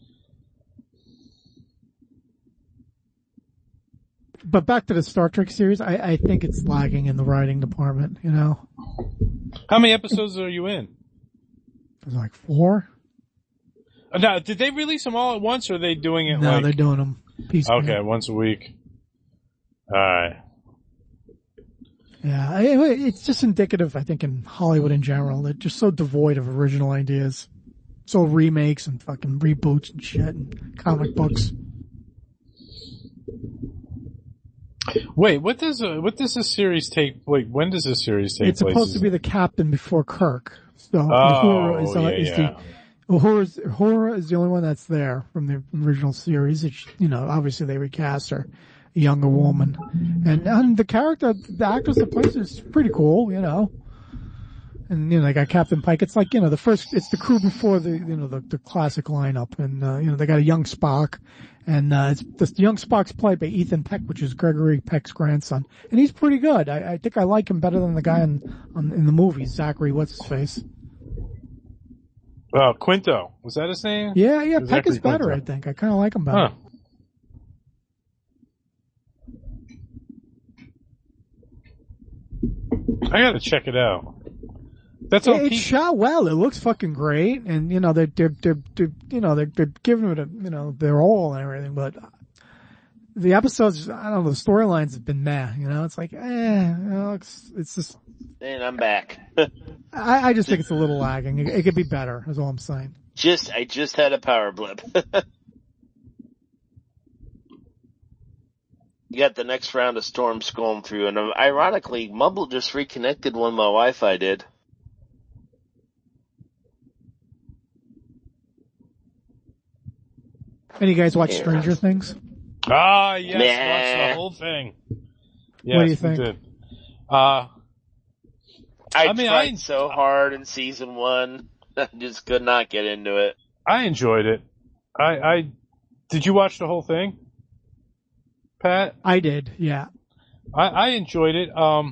But back to the Star Trek series, I think it's lagging in the writing department, How many episodes are you in? There's like 4. Now, did they release them all at once, or are they doing it No, they're doing them piecemeal. Okay, once a week. Alright. Yeah, it's just indicative, I think, in Hollywood in general. They're just so devoid of original ideas. So remakes and fucking reboots and shit and comic books. Wait, what does this series take? Wait, when does this series take It's place? supposed to be the captain before Kirk. So Oh, Uhura is the only one that's there from the original series. It's, obviously they recast her, a younger woman, and the actress that plays is pretty cool, And they got Captain Pike. It's like it's the crew before the classic lineup, and they got a young Spock, and the young Spock's played by Ethan Peck, which is Gregory Peck's grandson, and he's pretty good. I think I like him better than the guy in the movies, Zachary what's his face. Quinto. Was that his name? Yeah, Peck Zachary is better. Quinto. I think I kind of like him better. Huh. I gotta check it out. That's on It's shot well. It looks fucking great, and they're giving it their all and everything. But the episodes, I don't know, the storylines have been meh. It's like it's just. And I'm back. I just think it's a little lagging. It could be better. Is all I'm saying. I just had a power blip. You got the next round of storms going through, and ironically, Mumble just reconnected when my Wi-Fi did. And you guys watch Stranger Things? Ah, yes, Nah. watch the whole thing. Yes, What do you think? we did. I mean, tried so hard in season 1, I just could not get into it. I enjoyed it. Did you watch the whole thing, Pat? I did, yeah. I enjoyed it.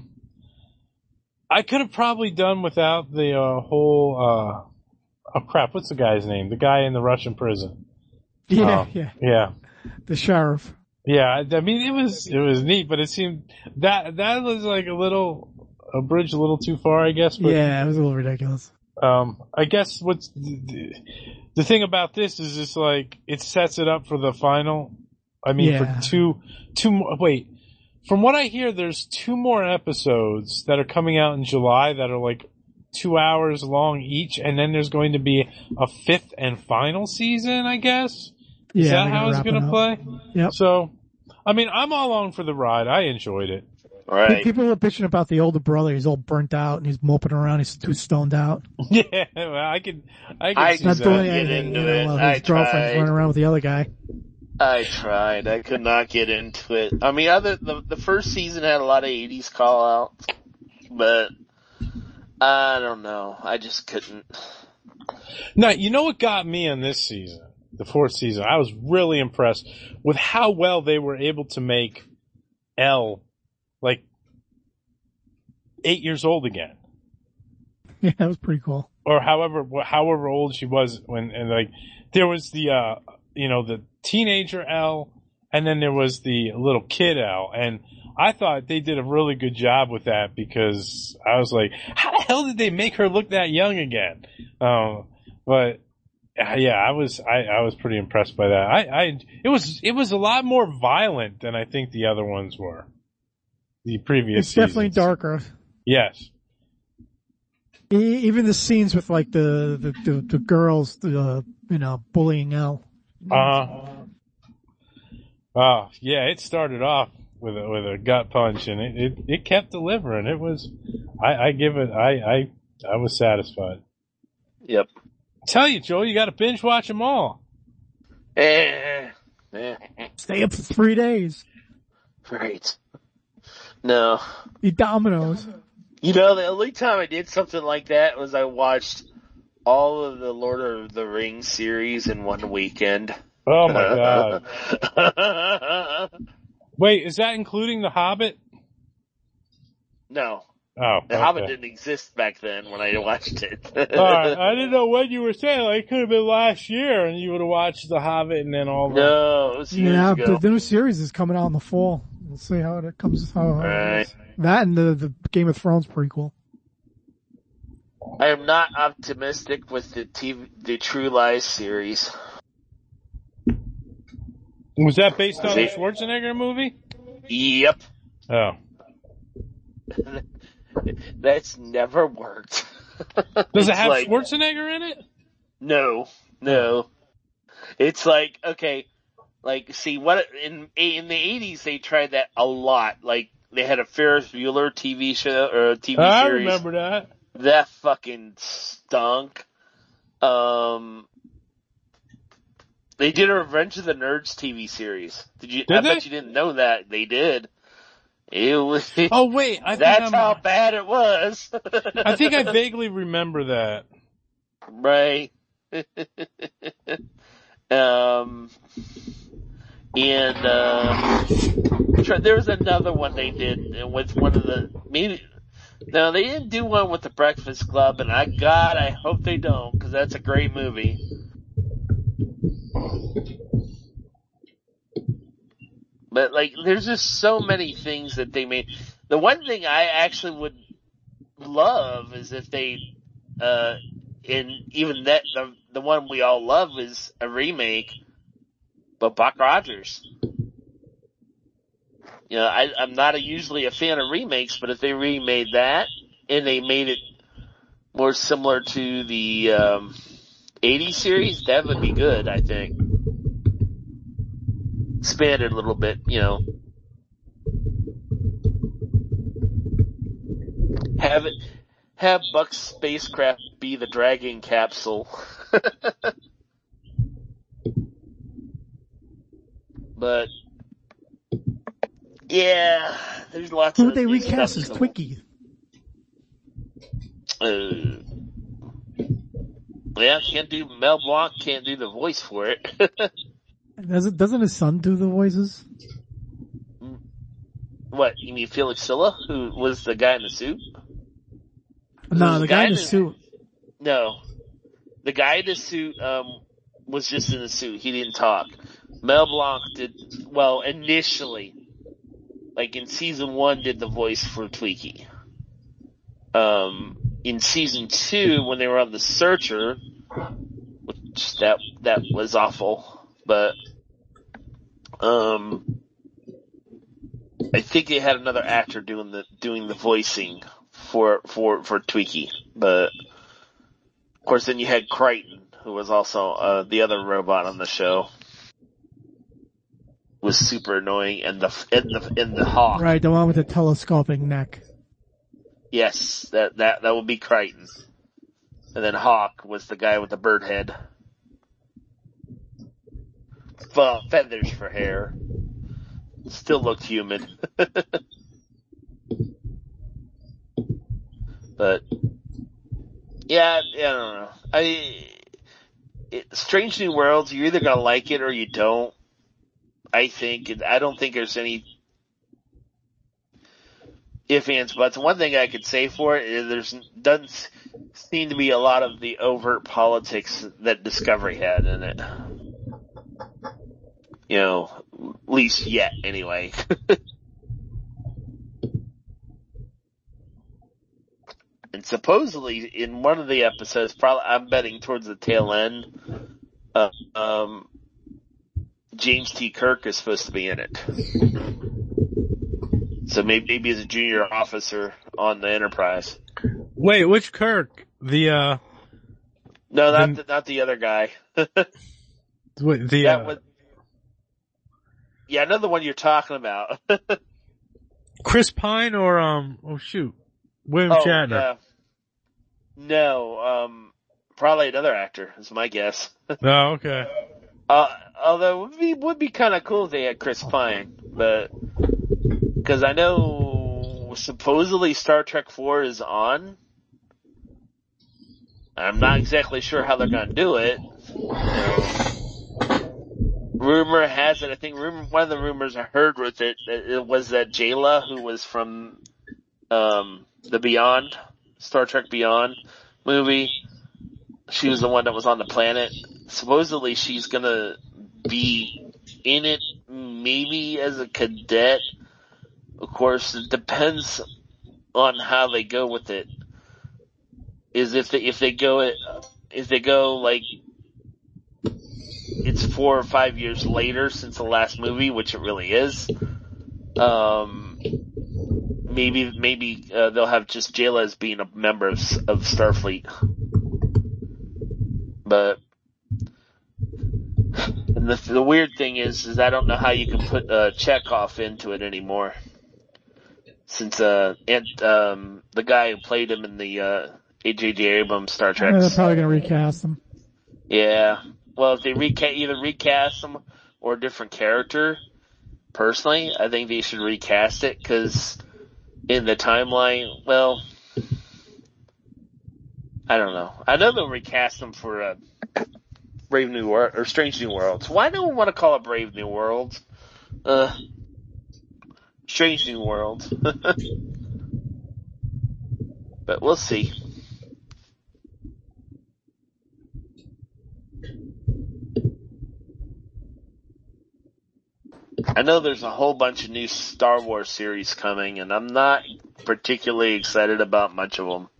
I could have probably done without the whole. Oh crap! What's the guy's name? The guy in the Russian prison. Yeah. Yeah. The sheriff. Yeah. I mean, it was neat, but it seemed that was like a bridge a little too far, I guess. But, yeah, it was a little ridiculous. I guess what's the thing about this is it's like it sets it up for the final. I mean, for two more. Wait, from what I hear, there's 2 more episodes that are coming out in July that are like 2 hours long each, and then there's going to be a 5th and final season, I guess. Is that how it's going to play? Yep. So, I mean, I'm all along for the ride. I enjoyed it. Right. People were bitching about the older brother. He's all burnt out and he's moping around. He's too stoned out. Yeah, well, I can see Not that. doing anything, while his girlfriend's running around with the other guy. I tried. I could not get into it. I mean, the first season had a lot of 80s call outs, but I don't know. I just couldn't. Now, you know what got me on this season, the 4th season? I was really impressed with how well they were able to make Elle, like, 8 years old again. Yeah, that was pretty cool. Or however old she was there was the, the teenager Elle, and then there was the little kid Elle, and I thought they did a really good job with that because I was like, how the hell did they make her look that young again? But Yeah, I was pretty impressed by that. It was a lot more violent than I think the other ones were. The previous It's definitely seasons. darker. Yes. Even the scenes with like the girls, bullying Elle. Oh, yeah, it started off with a gut punch, and it kept delivering. It was, I was satisfied. Yep. Tell you, Joel, you got to binge watch them all. Eh. Stay up for 3 days. Right. No. Eat Dominoes. The only time I did something like that was I watched all of the Lord of the Rings series in one weekend. Oh my god. Wait, is that including The Hobbit? No. Oh, The Hobbit didn't exist back then when I watched it. Alright, I didn't know when you were saying, like, it could have been last year and you would have watched The Hobbit and then all the... No, it was years ago. The new series is coming out in the fall. We'll see how it comes, Right. that and the Game of Thrones prequel. I am not optimistic with the True Lies series. Was that based on the Schwarzenegger movie? Yep. Oh. That's never worked. Does it have Schwarzenegger in it? No. It's like, okay, see what, in the 80s they tried that a lot. Like, they had a Ferris Bueller TV show, or a TV series. I remember that. That fucking stunk. They did a Revenge of the Nerds TV series. I bet you didn't know that. They did. It was. Oh wait, that's how bad it was. I think I vaguely remember that. Right. There was another one they did with one of the No, they didn't do one with the Breakfast Club, and I hope they don't, because that's a great movie. But, there's just so many things that they made. The one thing I actually would love is if they, and even that, the one we all love is a remake, but Buck Rogers. I'm not usually a fan of remakes, but if they remade that, and they made it more similar to the, 80s series, that would be good, I think. Expand it a little bit, Have Buck's spacecraft be the Dragon capsule. But, yeah, there's lots Who of... would they recast as Twiki? Yeah, Mel Blanc can't do the voice for it. Doesn't his son do the voices? What, you mean Felix Silla, who was the guy in the suit? No, the guy in the suit. No. The guy in the suit, was just in the suit. He didn't talk. Mel Blanc initially, in season 1, did the voice for Twiki. In season 2, when they were on The Searcher, which that was awful, but, I think they had another actor doing the voicing for Twiki, but, of course, then you had Crichton, who was also, the other robot on the show. Was super annoying, and the Hawk. Right, the one with the telescoping neck. Yes, that would be Crichton. And then Hawk was the guy with the bird head. Feathers for hair. Still looked human. But, yeah, I don't know. Strange New Worlds, you're either gonna like it or you don't. I don't think there's any ifs, ands, buts. One thing I could say for it is doesn't seem to be a lot of the overt politics that Discovery had in it. At least yet, anyway. And supposedly in one of the episodes, probably I'm betting towards the tail end, James T. Kirk is supposed to be in it. So maybe as a junior officer on the Enterprise. Wait, which Kirk? No, not the other guy. Yeah, I know the one you're talking about. Chris Pine or William Shatner? Yeah. No, probably another actor is my guess. Oh, okay. Although it would be kind of cool if they had Chris Pine, but because I know supposedly Star Trek 4 is on. I'm not exactly sure how they're going to do it. Rumor has it, I think one of the rumors I heard with it was that Jayla, who was from the Beyond, Star Trek Beyond movie, she was the one that was on the planet. Supposedly she's gonna be in it maybe as a cadet. Of course, it depends on how they go with it. If they go like it's 4 or 5 years later since the last movie, which it really is. Maybe they'll have just Jayla as being a member of Starfleet. But and the weird thing is I don't know how you can put Chekhov into it anymore, since the guy who played him in the J.J. Abrams Star Trek. They're probably going to recast him. Yeah. Well, if they either recast him or a different character, personally, I think they should recast it, because in the timeline, well, I don't know. I know they'll recast him for Brave New World, or Strange New Worlds. Why do we want to call it Brave New Worlds? Strange New World. But we'll see. I know there's a whole bunch of new Star Wars series coming, and I'm not particularly excited about much of them.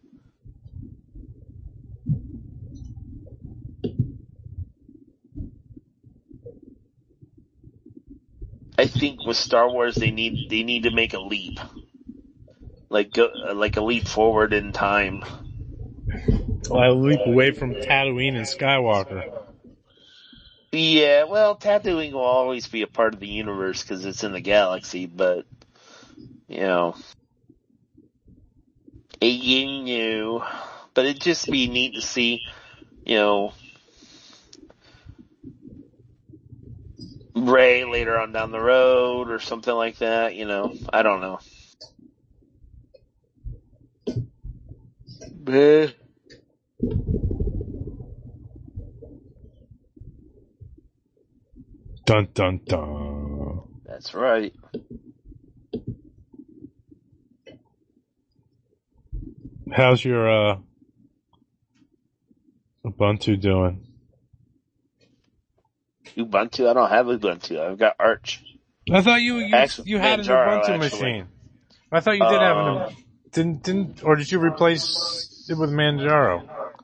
I think with Star Wars they need to make a leap, like a leap forward in time. Well, a leap away from Tatooine and Skywalker. Yeah, well, Tatooine will always be a part of the universe because it's in the galaxy, but, but it'd just be neat to see, Rey later on down the road or something like that, I don't know. But dun dun dun. That's right. How's your Ubuntu doing? Ubuntu? I don't have Ubuntu. I've got Arch. I thought you had an Ubuntu machine. I thought you did have an didn't or did you replace it with Manjaro?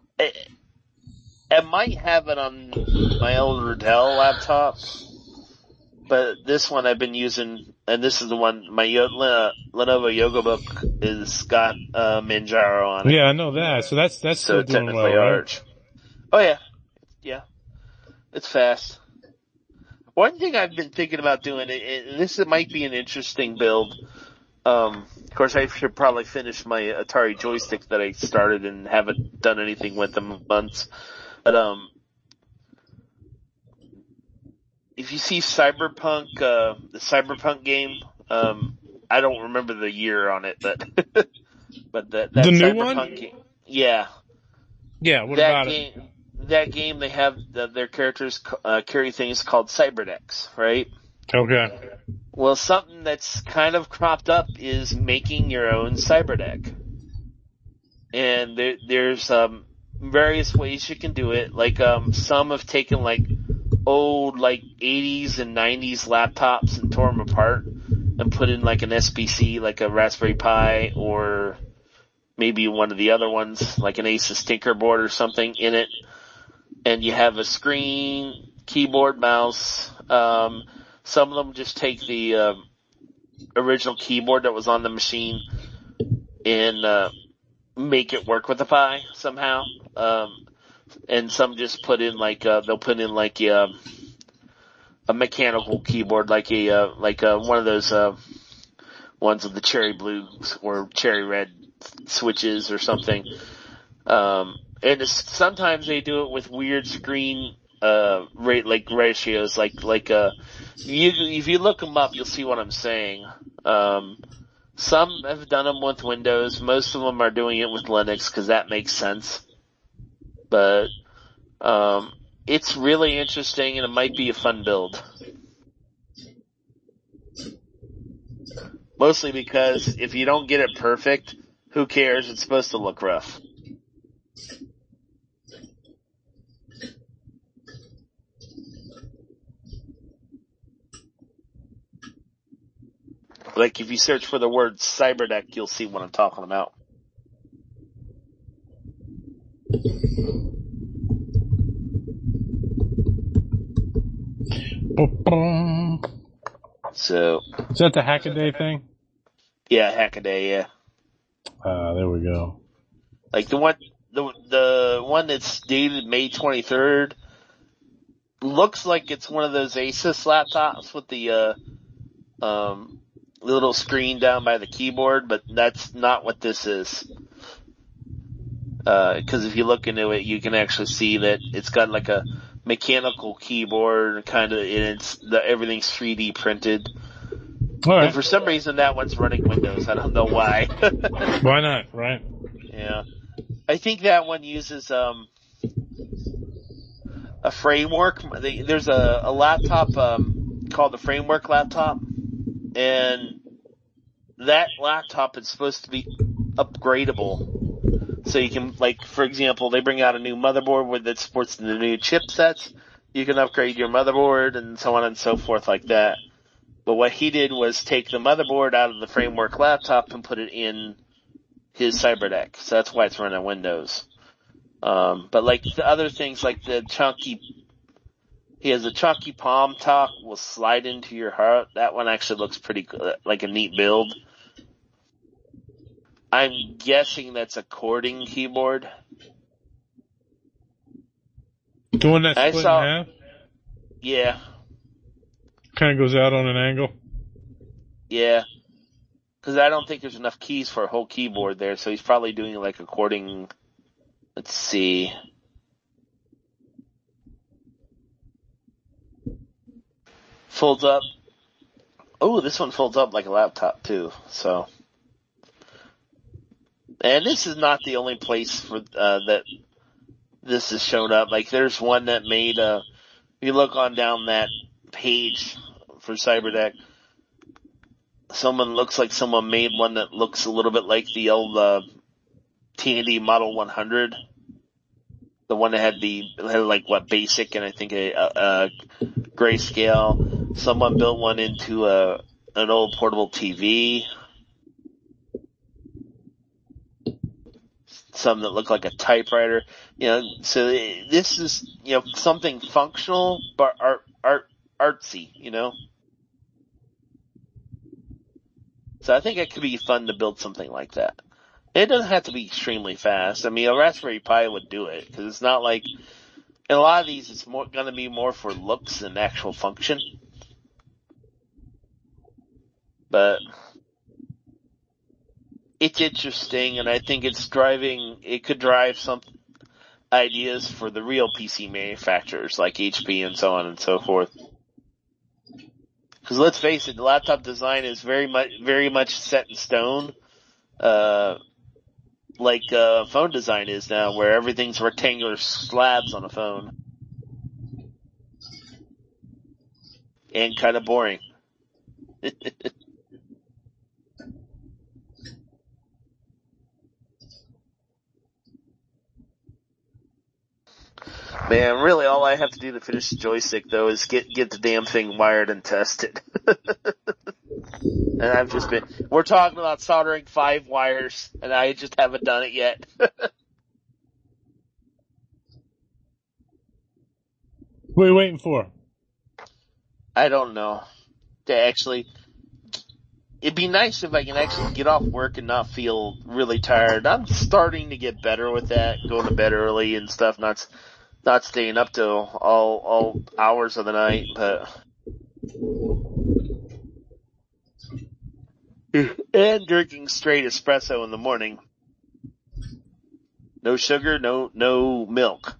I might have it on my old Dell laptop, but this one I've been using, and this is the one, my Lenovo YogaBook is got Manjaro on it. Yeah, I know that. So that's still doing well, right? Arch. Oh yeah. Yeah. It's fast. One thing I've been thinking about doing, and this might be an interesting build. Of course, I should probably finish my Atari joystick that I started and haven't done anything with them in months. But if you see Cyberpunk, the Cyberpunk game, I don't remember the year on it, but but that the new Cyberpunk one? game, yeah. What about it? That game, they have their characters carry things called cyberdecks, right? Okay. Well, something that's kind of cropped up is making your own cyberdeck. And there's various ways you can do it. Like some have taken old 80s and 90s laptops and tore them apart and put in an SBC, like a Raspberry Pi or maybe one of the other ones, like an Asus Tinkerboard or something in it. And you have a screen, keyboard, mouse. Some of them just take the original keyboard that was on the machine and make it work with the Pi somehow. And some just put in they'll put in a mechanical keyboard, like one of those ones with the cherry blue or cherry red switches or something. And sometimes they do it with weird screen ratios, if you look them up, you'll see what I'm saying. Some have done them with Windows. Most of them are doing it with Linux because that makes sense. But it's really interesting, and it might be a fun build. Mostly because if you don't get it perfect, who cares? It's supposed to look rough. Like, if you search for the word CyberDeck, you'll see what I'm talking about. So. Is that the Hackaday thing? Yeah, Hackaday, yeah. There we go. Like the one that's dated May 23rd looks like it's one of those Asus laptops with the little screen down by the keyboard, but that's not what this is. Cause if you look into it, you can actually see that it's got like a mechanical keyboard, kind of, and everything's 3D printed. All right. And for some reason that one's running Windows. I don't know why. Why not, right? Yeah. I think that one uses, a framework. There's a laptop, called the Framework laptop. And that laptop is supposed to be upgradable. So you can, for example, they bring out a new motherboard that supports the new chipsets. You can upgrade your motherboard and so on and so forth like that. But what he did was take the motherboard out of the Framework laptop and put it in his CyberDeck. So that's why it's running Windows. But the other things, like he has a chunky palm top will slide into your heart. That one actually looks pretty good, like a neat build. I'm guessing that's a cording keyboard. The one that's split in half? Yeah. Kind of goes out on an angle? Yeah. Because I don't think there's enough keys for a whole keyboard there, so he's probably doing like a cording. Let's see. Folds up. Oh, this one folds up like a laptop too, so. And this is not the only place for, that this has shown up. Like, there's one that made, if you look on down that page for CyberDeck, someone made one that looks a little bit like the old, Tandy Model 100. The one that had basic and I think a grayscale. Someone built one into an old portable TV. Some that look like a typewriter. So this is, something functional, but artsy, So I think it could be fun to build something like that. It doesn't have to be extremely fast. I mean, a Raspberry Pi would do it, because it's not like, in a lot of these, it's going to be more for looks than actual function. But it's interesting, and I think it could drive some ideas for the real PC manufacturers, like HP and so on and so forth. Because let's face it, the laptop design is very much set in stone. Like phone design is now, where everything's rectangular slabs on a phone. And kind of boring. Man, really all I have to do to finish the joystick, though, is get the damn thing wired and tested. And we're talking about soldering 5 wires, and I just haven't done it yet. What are you waiting for? I don't know. It'd be nice if I can actually get off work and not feel really tired. I'm starting to get better with that, going to bed early and stuff, not staying up till all hours of the night, but and drinking straight espresso in the morning. No sugar, no milk.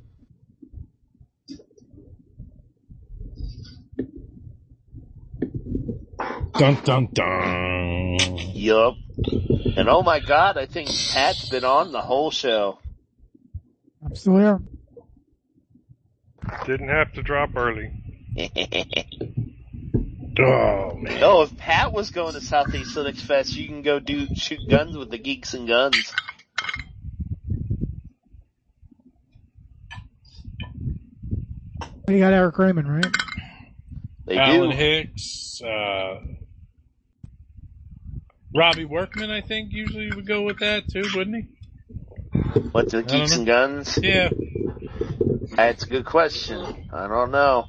Dun dun dun. Yup. And oh my God, I think Pat's been on the whole show. I'm still here. Didn't have to drop early. Oh man. Oh, if Pat was going to Southeast Linux Fest, you can go shoot guns with the Geeks and Guns. You got Eric Raymond, right? They Alan do. Hicks, Robbie Workman, I think, usually would go with that too, wouldn't he? What's the Geeks and Guns? Yeah. That's a good question. I don't know.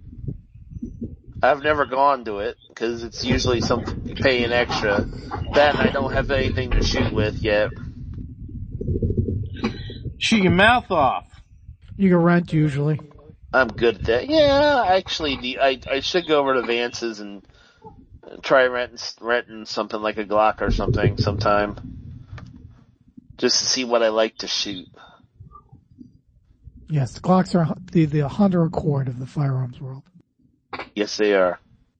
I've never gone to it, because it's usually something you pay an extra. That and I don't have anything to shoot with yet. Shoot your mouth off. You can rent usually. I'm good at that. Yeah, actually, I should go over to Vance's and try renting something like a Glock or something sometime. Just to see what I like to shoot. Yes, the Glocks are the Honda Accord of the firearms world. Yes, they are.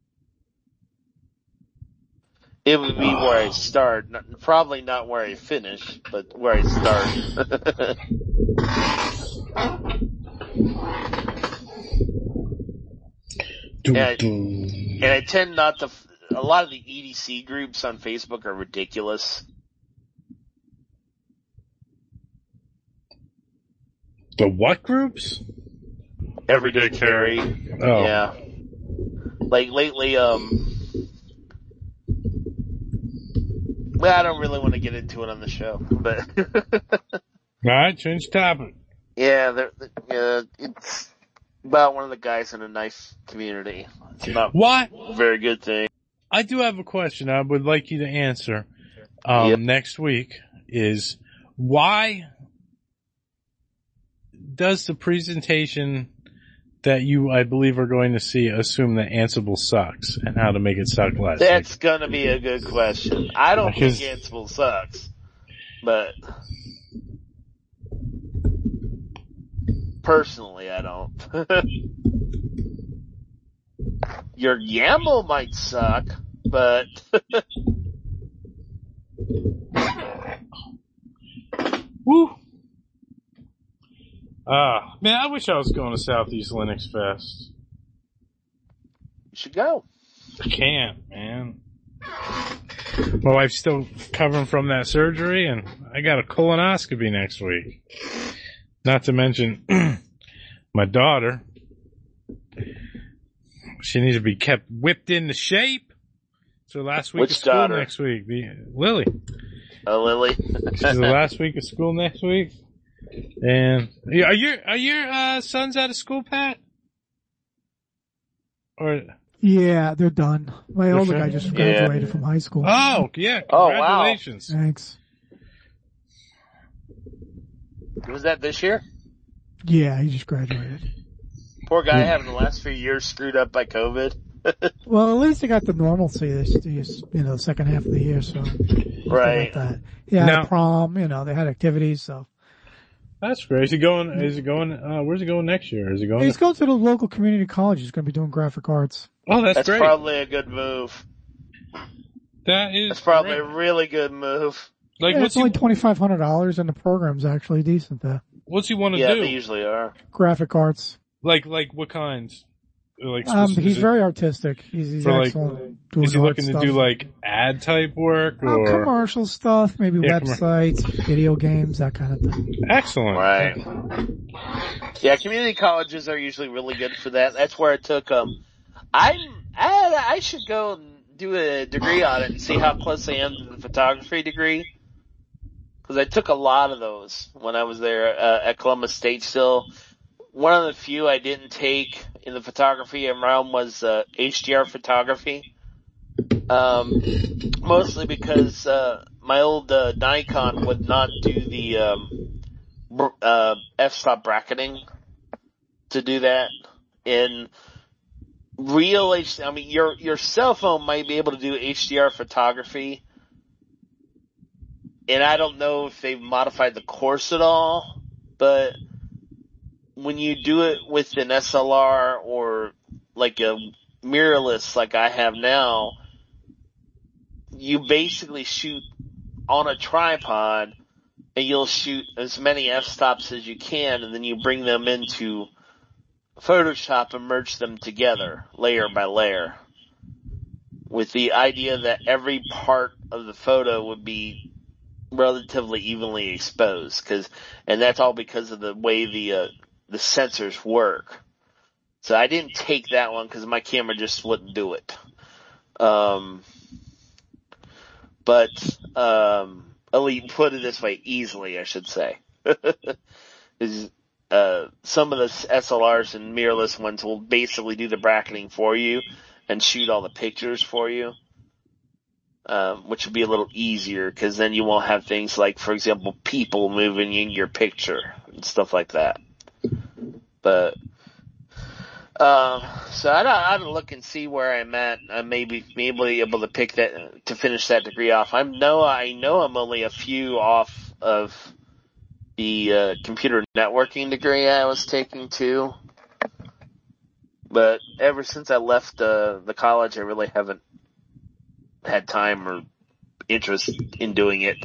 It would be where I start. Probably not where I finish, but where I start. And I tend not to. A lot of the EDC groups on Facebook are ridiculous. The what groups? Everyday Carry. Oh. Yeah. Like lately, well, I don't really want to get into it on the show, but. Alright, change topic. Yeah, it's about one of the guys in a knife community. It's not What? a very good thing. I do have a question I would like you to answer next week is why does the presentation that you, I believe, are going to see assume that Ansible sucks and how to make it suck less? That's gonna be a good question. I don't think Ansible sucks, but personally, I don't. Your YAML might suck, but Woo! Man, I wish I was going to Southeast Linux Fest. you should go. I can't, man. My wife's still recovering from that surgery, and I got a colonoscopy next week. Not to mention, my daughter, she needs to be kept whipped into shape. It's her last week Which of school daughter? next week. Lily. Oh, Lily. She's the last week of school next week. And are your sons out of school, Pat? Or Yeah, they're done. My older guy just Yeah. graduated from high school. oh yeah, Oh, wow. congratulations. Thanks. Was that this year? Yeah, he just graduated. Poor guy having the last few years screwed up by COVID. Well, at least they got the normalcy this second half of the year, so. Right. Like that. Yeah, Now- prom, they had activities, so. That's great. Is he going? Where's he going next year? Is he going? He's going to the local community college. He's going to be doing graphic arts. Oh, that's great. Probably a good move. That's Probably great. a really good move. Like, Yeah, what's it's only he $2,500 and the program's actually decent there. what's he want to Yeah, do? they usually are. Graphic arts. Like what kinds? Like He's is it- very artistic. He's for, like, excellent. Doing Is he art looking to stuff. do like ad type work or commercial stuff, maybe Yeah, websites, video games, that kind of thing. excellent? Right. Yeah, community colleges are usually really good for that. That's where I took I should go and do a degree on it and see how close I am to the photography degree. Because I took a lot of those when I was there at Columbus State still. One of the few I didn't take in the photography realm was HDR photography. Mostly because my old Nikon would not do the f-stop bracketing to do that. In real I mean, your cell phone might be able to do HDR photography, and I don't know if they've modified the course at all, but when you do it with an SLR or like a mirrorless like I have now, you basically shoot on a tripod and you'll shoot as many f-stops as you can, and then you bring them into Photoshop and merge them together layer by layer with the idea that every part of the photo would be relatively evenly exposed, and that's all because of the way the sensors work. So I didn't take that one because my camera just wouldn't do it. But put it this way, easily, I should say. Some of the SLRs and mirrorless ones will basically do the bracketing for you and shoot all the pictures for you, which will be a little easier because then you won't have things like, for example, people moving in your picture and stuff like that. But so I'd look and see where I'm at. I may be able to pick that to finish that degree off. I know I'm only a few off of the computer networking degree I was taking too. But ever since I left the college, I really haven't had time or interest in doing it.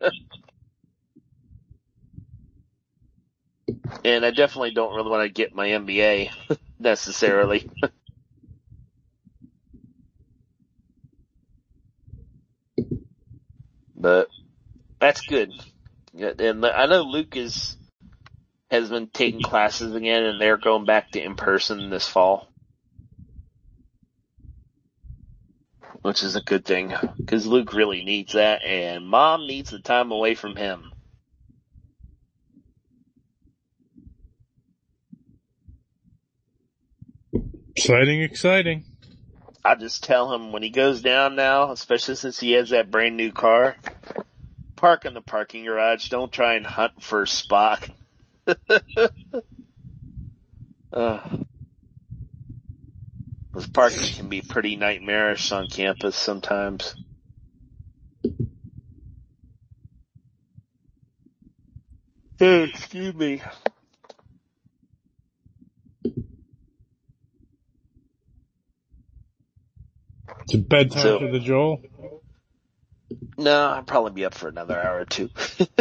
And I definitely don't really want to get my MBA necessarily. But that's good. And I know Luke has been taking classes again, and they're going back to in-person this fall. Which is a good thing, because Luke really needs that, and Mom needs the time away from him. Exciting. I just tell him when he goes down now, especially since he has that brand new car, park in the parking garage. Don't try and hunt for Spock. This parking can be pretty nightmarish on campus sometimes. Hey, excuse me. It's bedtime for the Joel? No, I'll probably be up for another hour or two.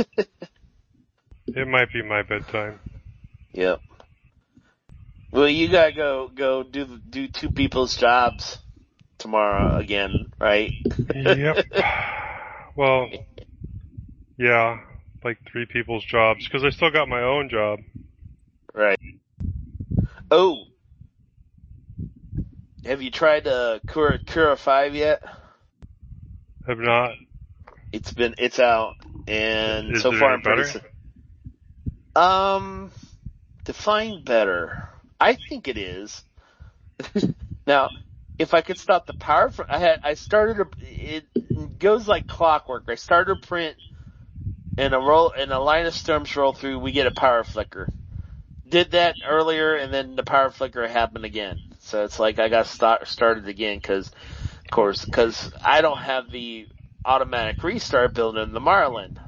It might be my bedtime. Yep. Well, you gotta go do two people's jobs tomorrow again, right? Yep. Well, yeah, like 3 people's jobs, because I still got my own job. Right. Oh. Have you tried Cura 5 yet? Have not. It's out, and Is so it far any I'm pretty. Define better. I think it is. Now, if I could stop the power from, it goes like clockwork. I started a print and a Linus Storms roll through, we get a power flicker. Did that earlier, and then the power flicker happened again. So it's like I got started again because I don't have the automatic restart built in the Marlin.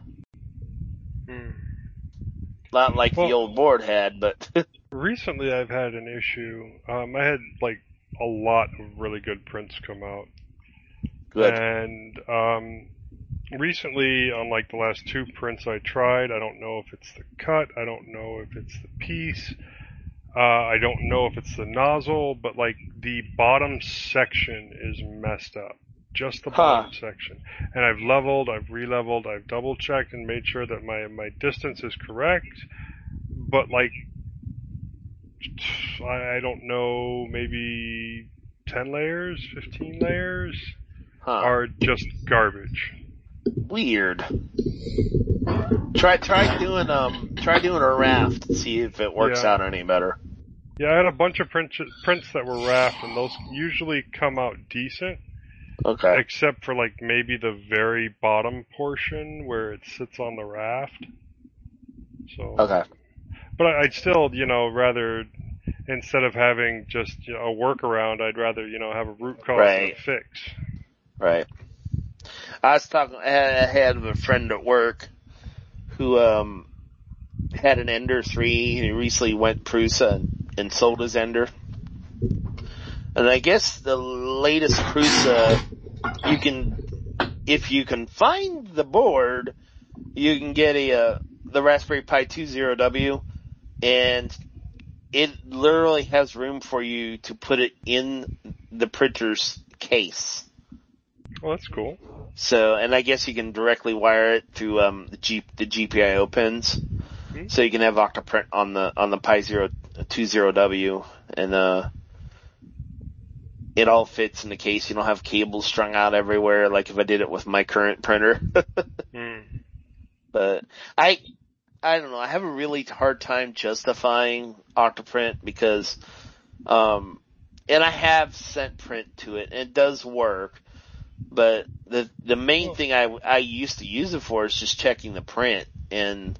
Not like the old board had, but recently I've had an issue. I had like a lot of really good prints come out. Good. And recently on like the last 2 prints I tried, I don't know if it's the cut, I don't know if it's the piece, I don't know if it's the nozzle, but like the bottom section is messed up. Just the bottom section. And I've leveled, I've re-leveled, I've double checked and made sure that my distance is correct. But like, I don't know, maybe 10 layers, 15 layers. are just garbage. Weird. Try doing a raft and see if it works Yeah. out any better. Yeah, I had a bunch of prints that were raft, and those usually come out decent, Okay. except for like maybe the very bottom portion where it sits on the raft. So. Okay. But I'd still, rather, instead of having just a workaround, I'd rather, have a root cause and a fix. Right. I had a friend at work who had an Ender 3. He recently went Prusa and sold his Ender. And I guess the latest Prusa, if you can find the board, you can get the Raspberry Pi 20W, and it literally has room for you to put it in the printer's case. Well, that's cool. So, and I guess you can directly wire it through the GPIO pins, so you can have Octoprint on the Pi 20W, and it all fits in the case. You don't have cables strung out everywhere like if I did it with my current printer. But I don't know. I have a really hard time justifying Octoprint because, and I have sent print to it, and it does work. But the main thing I used to use it for is just checking the print, and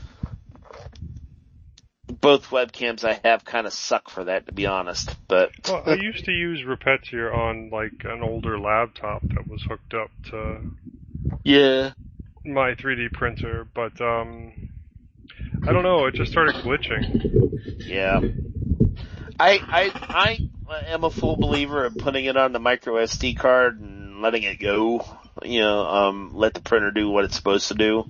both webcams I have kind of suck for that, to be honest. But well, I used to use Repetier on like an older laptop that was hooked up to my 3D printer, but I don't know, it just started glitching. Yeah. I am a full believer in putting it on the micro SD card and letting it go. Let the printer do what it's supposed to do.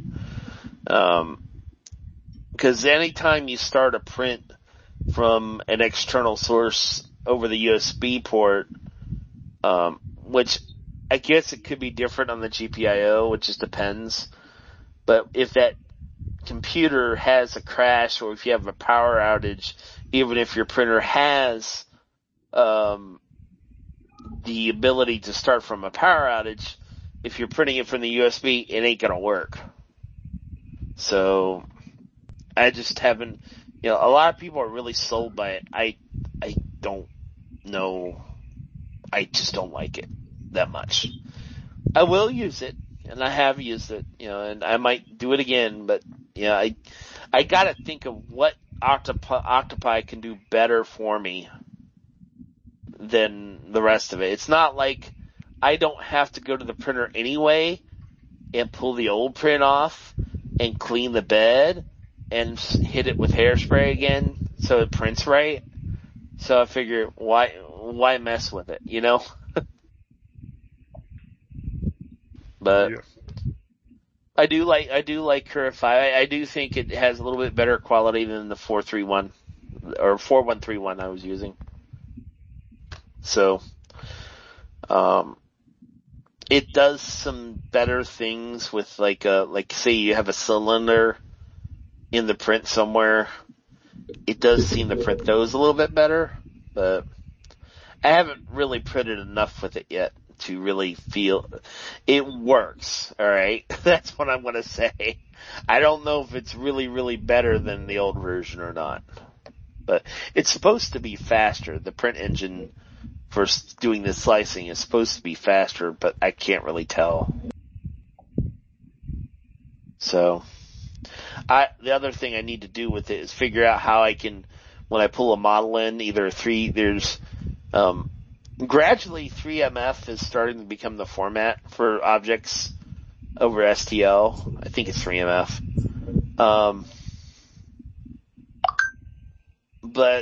Because anytime you start a print from an external source over the USB port, which I guess it could be different on the GPIO, which just depends. But if that computer has a crash or if you have a power outage, even if your printer has the ability to start from a power outage, if you're printing it from the USB, it ain't gonna work. So I just haven't, a lot of people are really sold by it. I don't know. I just don't like it that much. I will use it, and I have used it, and I might do it again, but I gotta think of what Octopi can do better for me than the rest of it. It's not like I don't have to go to the printer anyway and pull the old print off and clean the bed and hit it with hairspray again so it prints right. So I figure, why mess with it, But I do like Curify. I do think it has a little bit better quality than the 431 or 4131 I was using. So, it does some better things with like say you have a cylinder in the print somewhere. It does seem to print those a little bit better, but I haven't really printed enough with it yet to really feel it works. All right. That's what I'm going to say. I don't know if it's really, really better than the old version or not, but it's supposed to be faster. The print engine for doing the slicing is supposed to be faster, but I can't really tell. So the other thing I need to do with it is figure out how I can, when I pull a model in, gradually 3MF is starting to become the format for objects over STL. I think it's 3MF. But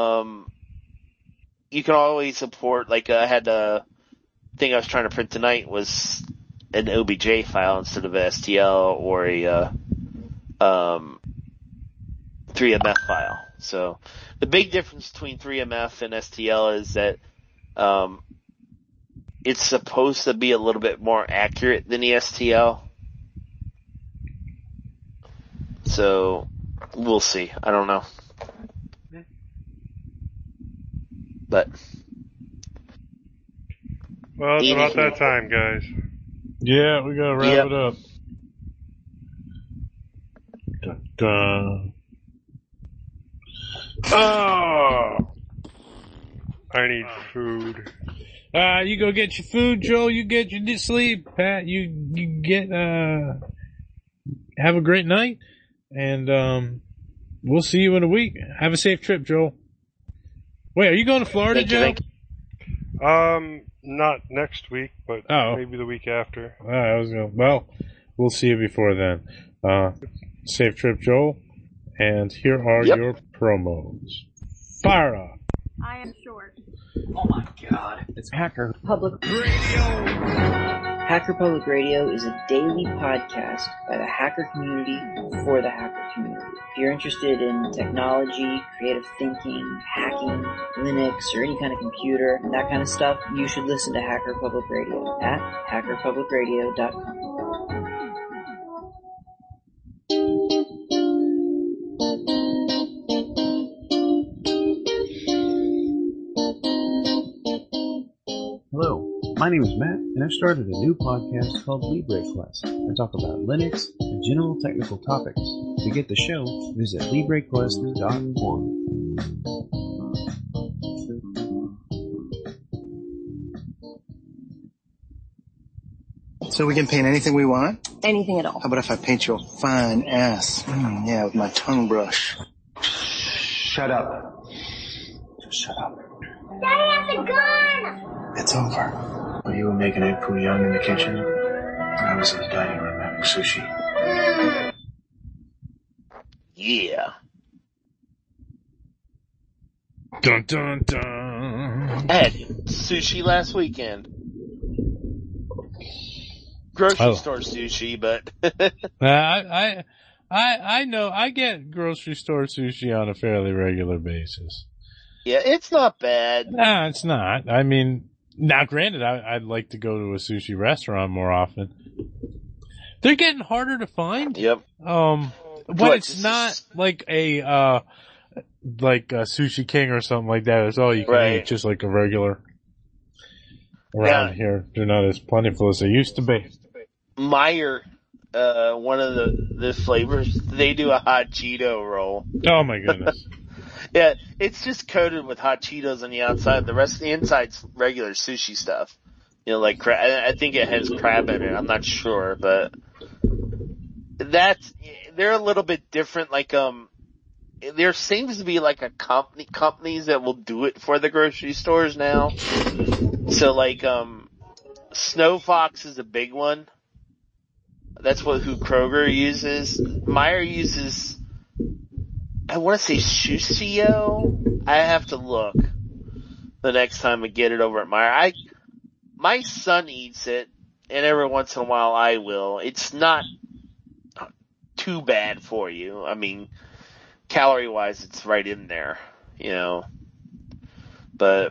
you can always support, like I had a thing I was trying to print tonight was an OBJ file instead of a STL or a 3MF file. So the big difference between 3MF and STL is that it's supposed to be a little bit more accurate than the STL. So we'll see. I don't know. But Well, it's about that time, guys. Yeah, we gotta wrap it up. Dun, dun. Oh! I need food. You go get your food, Joel. You get your sleep, Pat. You get, have a great night. And, we'll see you in a week. Have a safe trip, Joel. Wait, are you going to Florida, Joe? Not next week, but maybe the week after. Well, we'll see you before then. Safe trip, Joel. And here are your promos. Fire up. I am short. Oh my god. It's Hacker Public Radio. Hacker Public Radio is a daily podcast by the hacker community for the hacker community. If you're interested in technology, creative thinking, hacking, Linux, or any kind of computer, that kind of stuff, you should listen to Hacker Public Radio at hackerpublicradio.com. Hello, my name is Matt, and I've started a new podcast called LibreQuest. I talk about Linux and general technical topics. To get the show, visit LibreQuest.org. So we can paint anything we want? Anything at all. How about if I paint you a fine ass? Yeah, with my tongue brush. Shut up. Just shut up. Daddy has a gun! It's over. Well, you were making egg foo young in the kitchen. I was in the dining room having sushi. Yeah. Dun dun dun. I had sushi last weekend. Grocery store sushi, but I know I get grocery store sushi on a fairly regular basis. Yeah, it's not bad. No, it's not. I mean, now granted, I'd like to go to a sushi restaurant more often. They're getting harder to find. Yep. But it's not like a Sushi King or something like that. It's all you can eat, just like a regular. Around here, they're not as plentiful as they used to be. Meyer, one of the flavors, they do a hot Cheeto roll. Oh my goodness. Yeah, it's just coated with hot Cheetos on the outside. The rest of the inside's regular sushi stuff. You know, like I think it has crab in it. I'm not sure, but they're a little bit different. Like there seems to be like a companies that will do it for the grocery stores now. So like Snow Fox is a big one. That's who Kroger uses. Meyer uses, I want to say Shushio. I have to look the next time I get it over at Meyer. My son eats it, and every once in a while I will. It's not too bad for you. I mean, calorie-wise, it's right in there, you know. But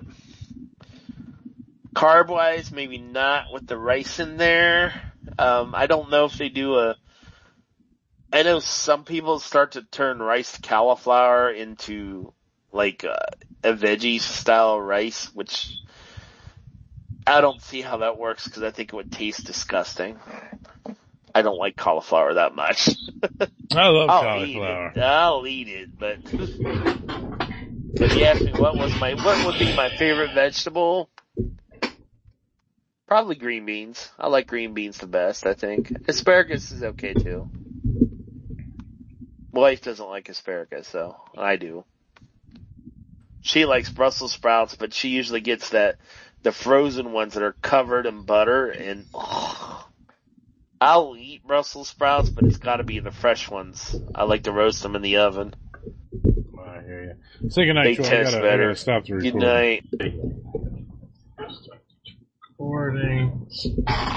carb-wise, maybe not with the rice in there. I don't know if they do I know some people start to turn riced cauliflower into like a veggie style rice, which I don't see how that works because I think it would taste disgusting. I don't like cauliflower that much. I love cauliflower. I'll eat it, but if you ask me what would be my favorite vegetable? Probably green beans. I like green beans the best, I think. Asparagus is okay too. Wife doesn't like asparagus, so I do. She likes Brussels sprouts, but she usually gets the frozen ones that are covered in butter, and I'll eat Brussels sprouts, but it's gotta be the fresh ones. I like to roast them in the oven. I hear you. Say goodnight, Joel. I gotta stop the recording. Good night. Recordings.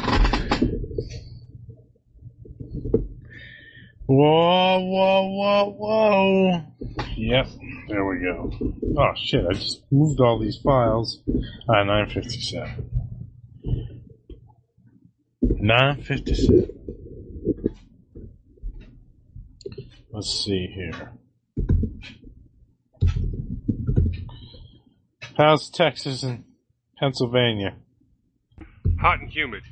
Whoa. Yep, there we go. Oh shit, I just moved all these files. 9:57. 9:57. Let's see here. How's Texas and Pennsylvania? Hot and humid.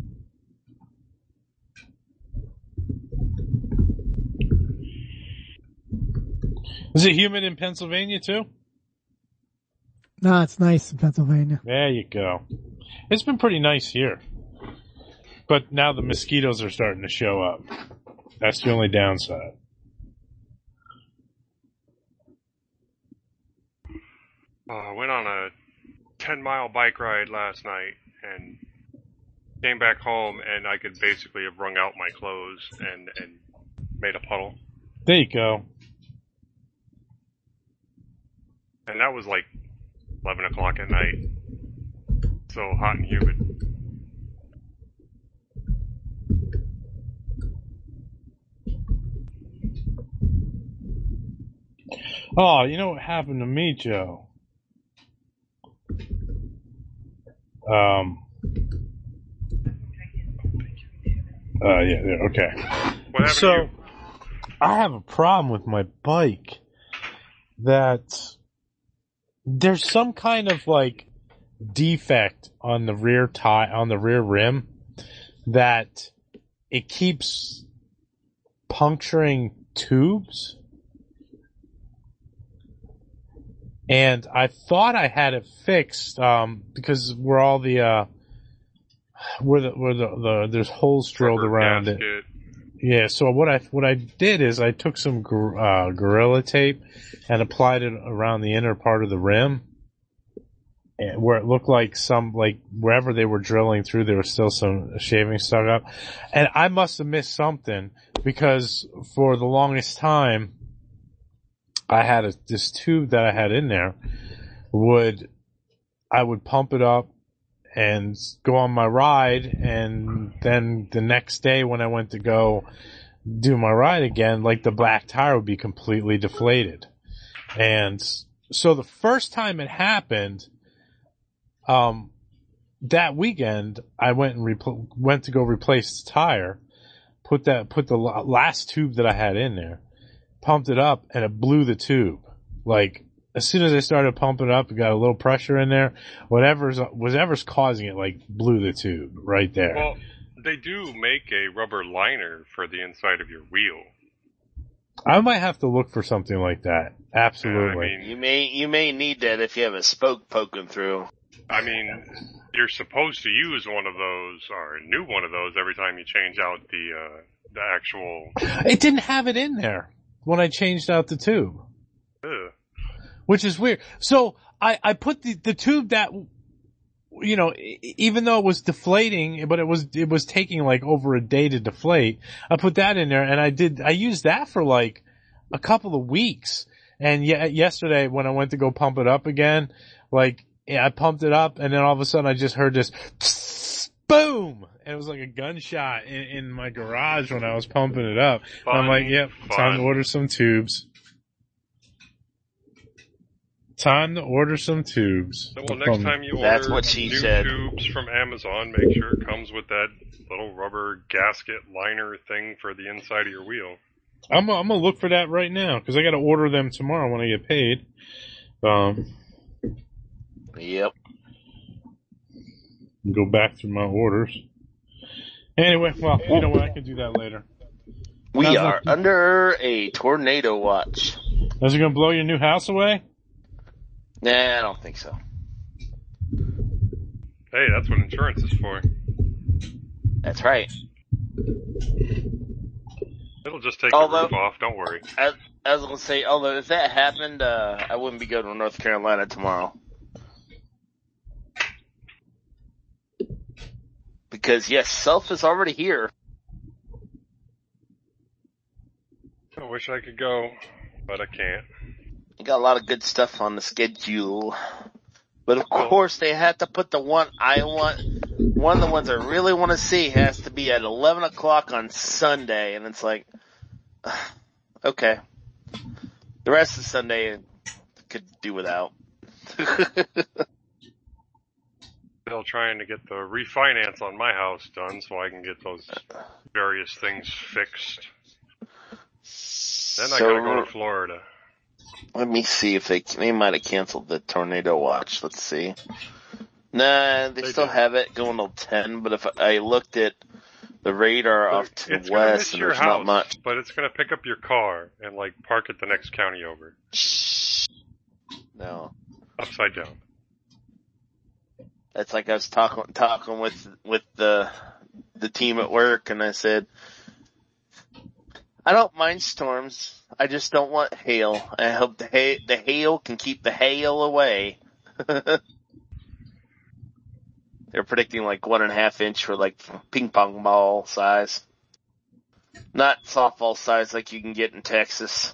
Is it humid in Pennsylvania too? No, it's nice in Pennsylvania. There you go. It's been pretty nice here. But now the mosquitoes are starting to show up. That's the only downside. I went on a 10-mile bike ride last night and came back home, and I could basically have wrung out my clothes and made a puddle. There you go. And that was like 11 o'clock at night. So hot and humid. Oh, you know what happened to me, Joe? Yeah, okay. What happened to So, you? I have a problem with my bike that there's some kind of like defect on the rear on the rear rim that it keeps puncturing tubes. And I thought I had it fixed, because where all the, there's holes drilled around it. Yeah, so what I did is I took some, Gorilla Tape and applied it around the inner part of the rim, and where it looked like wherever they were drilling through, there was still some shaving stuck up. And I must have missed something, because for the longest time, I had this tube that I had in there I would pump it up and go on my ride, and then the next day when I went to go do my ride again, like the black tire would be completely deflated. And so the first time it happened, that weekend I went and went to go replace the tire, put the last tube that I had in there, pumped it up, and it blew the tube. Like, as soon as I started pumping it up, it got a little pressure in there. Whatever's causing it, like, blew the tube right there. Well, they do make a rubber liner for the inside of your wheel. I might have to look for something like that. Absolutely. You may need that if you have a spoke poking through. I mean, you're supposed to use one of those, or a new one of those, every time you change out the actual... It didn't have it in there when I changed out the tube. Ugh. Which is weird. So I put the tube that, you know, even though it was deflating, but it was taking like over a day to deflate, I put that in there, and I used that for like a couple of weeks. And yesterday when I went to go pump it up again, like, I pumped it up, and then all of a sudden I just heard this boom! And it was like a gunshot in my garage when I was pumping it up. Fun, I'm like, yep, time to order some tubes. Time to order some tubes. So, well, next time you That's order what she new said. tubes from Amazon, make sure it comes with that little rubber gasket liner thing for the inside of your wheel. I'm gonna look for that right now, because I gotta order them tomorrow when I get paid. Yep. Go back through my orders. Anyway, well, you know what? I can do that later. We are under a tornado watch. Is it gonna blow your new house away? Nah, I don't think so. Hey, that's what insurance is for. That's right. It'll just take the roof off, don't worry. I was going to say, although if that happened, I wouldn't be going to North Carolina tomorrow. Because, yes, Self is already here. I wish I could go, but I can't. You got a lot of good stuff on the schedule. But of course, they had to put the one I want. One of the ones I really want to see has to be at 11 o'clock on Sunday. And it's like, okay. The rest of Sunday I could do without. Still trying to get the refinance on my house done so I can get those various things fixed. Then I gotta go to Florida. Let me see if they might have canceled the tornado watch. Let's see. Nah, they still do. have it going till 10, but if I looked at the radar off to It's the gonna west, miss and your there's house, not much. but it's gonna pick up your car and like park it the next county over, No. upside down. That's like I was talking with the team at work, and I said, I don't mind storms. I just don't want hail. I hope the hail can keep the hail away. They're predicting like 1.5 inch for like ping pong ball size. Not softball size like you can get in Texas.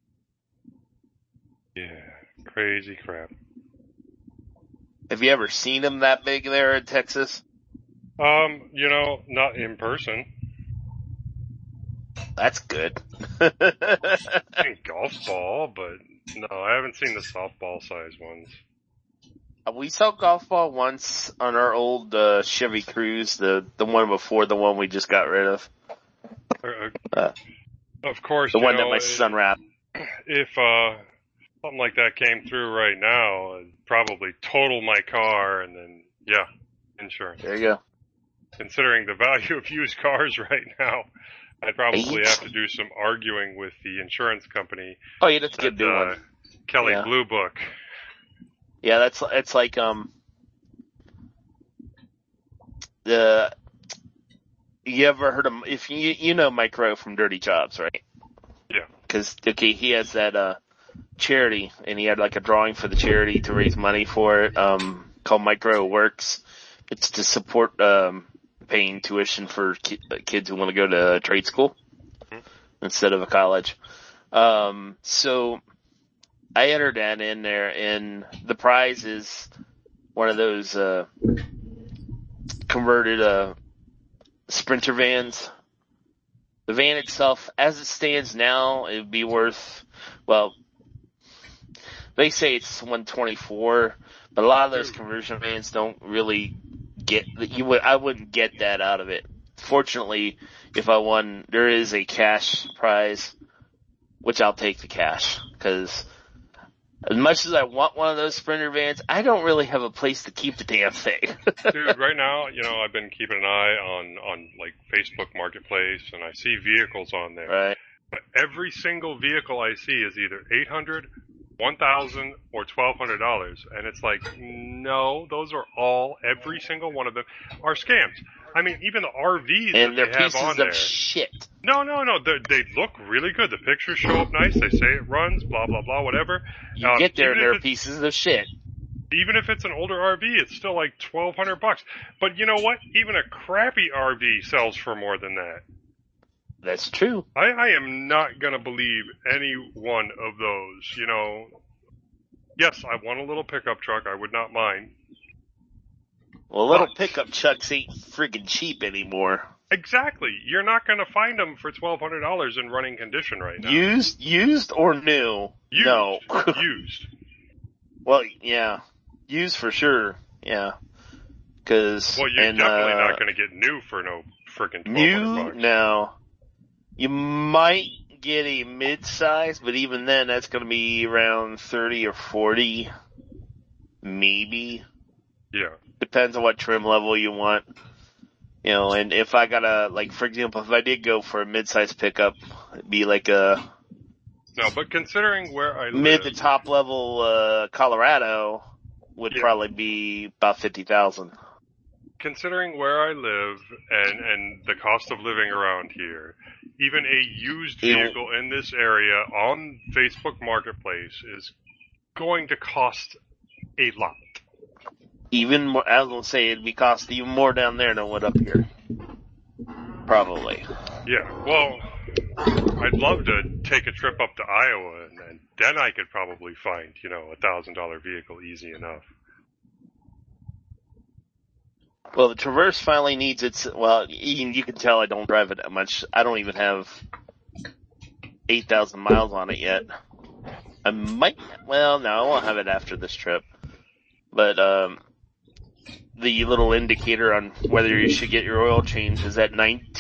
Yeah, crazy crap. Have you ever seen them that big there in Texas? Not in person. That's good. I think golf ball, but no, I haven't seen the softball size ones. We saw golf ball once on our old Chevy Cruze, the one before the one we just got rid of. Of course, the one that my son wrapped. If something like that came through right now, I'd probably total my car and then insurance. There you go. Considering the value of used cars right now, I'd probably have to do some arguing with the insurance company. Oh, you'd have to get a new one. Kelly Blue Book. Yeah, it's like you ever heard of, if you know Mike Rowe from Dirty Jobs, right? Yeah. Cause, he has that, charity, and he had like a drawing for the charity to raise money for it, called Mike Rowe Works. It's to support, paying tuition for kids who want to go to trade school instead of a college. So I entered that in there, and the prize is one of those, converted, Sprinter vans. The van itself, as it stands now, it would be worth, well, they say it's 124, but a lot of those conversion vans don't really I wouldn't get that out of it. Fortunately, if I won, there is a cash prize, which I'll take the cash, because as much as I want one of those Sprinter vans, I don't really have a place to keep the damn thing. Dude, right now, I've been keeping an eye on like Facebook Marketplace, and I see vehicles on there. Right. But every single vehicle I see is either $800, $1,000, or $1,200, and it's like, no, those are every single one of them are scams. I mean, even the RVs and that they have on there. And they're pieces of shit. No, they look really good. The pictures show up nice. They say it runs, blah, blah, blah, whatever. You get there and they're pieces of shit. Even if it's an older RV, it's still like $1,200. But you know what? Even a crappy RV sells for more than that. That's true. I am not gonna believe any one of those, Yes, I want a little pickup truck. I would not mind. Well, little pickup trucks ain't friggin' cheap anymore. Exactly. You're not gonna find them for $1,200 in running condition right now. Used or new? Used. No. Used. Well, yeah. Used for sure. Yeah. Well, you're definitely not gonna get new for no frickin' $1,200. New? No. You might get a mid-size, but even then, that's going to be around 30 or 40, maybe. Yeah. Depends on what trim level you want. And if I got for example, if I did go for a mid-size pickup, it'd be like a... No, but considering where I live... Mid to top level, Colorado would probably be about $50,000. Considering where I live and the cost of living around here, even a used vehicle in this area on Facebook Marketplace is going to cost a lot. Even more, I was going to say it'd be costing even more down there than what up here. Probably. Yeah, well, I'd love to take a trip up to Iowa and then I could probably find, $1,000 vehicle easy enough. Well, the Traverse finally needs its, you can tell I don't drive it that much. I don't even have 8,000 miles on it yet. I might, no, I won't have it after this trip. But, the little indicator on whether you should get your oil change is at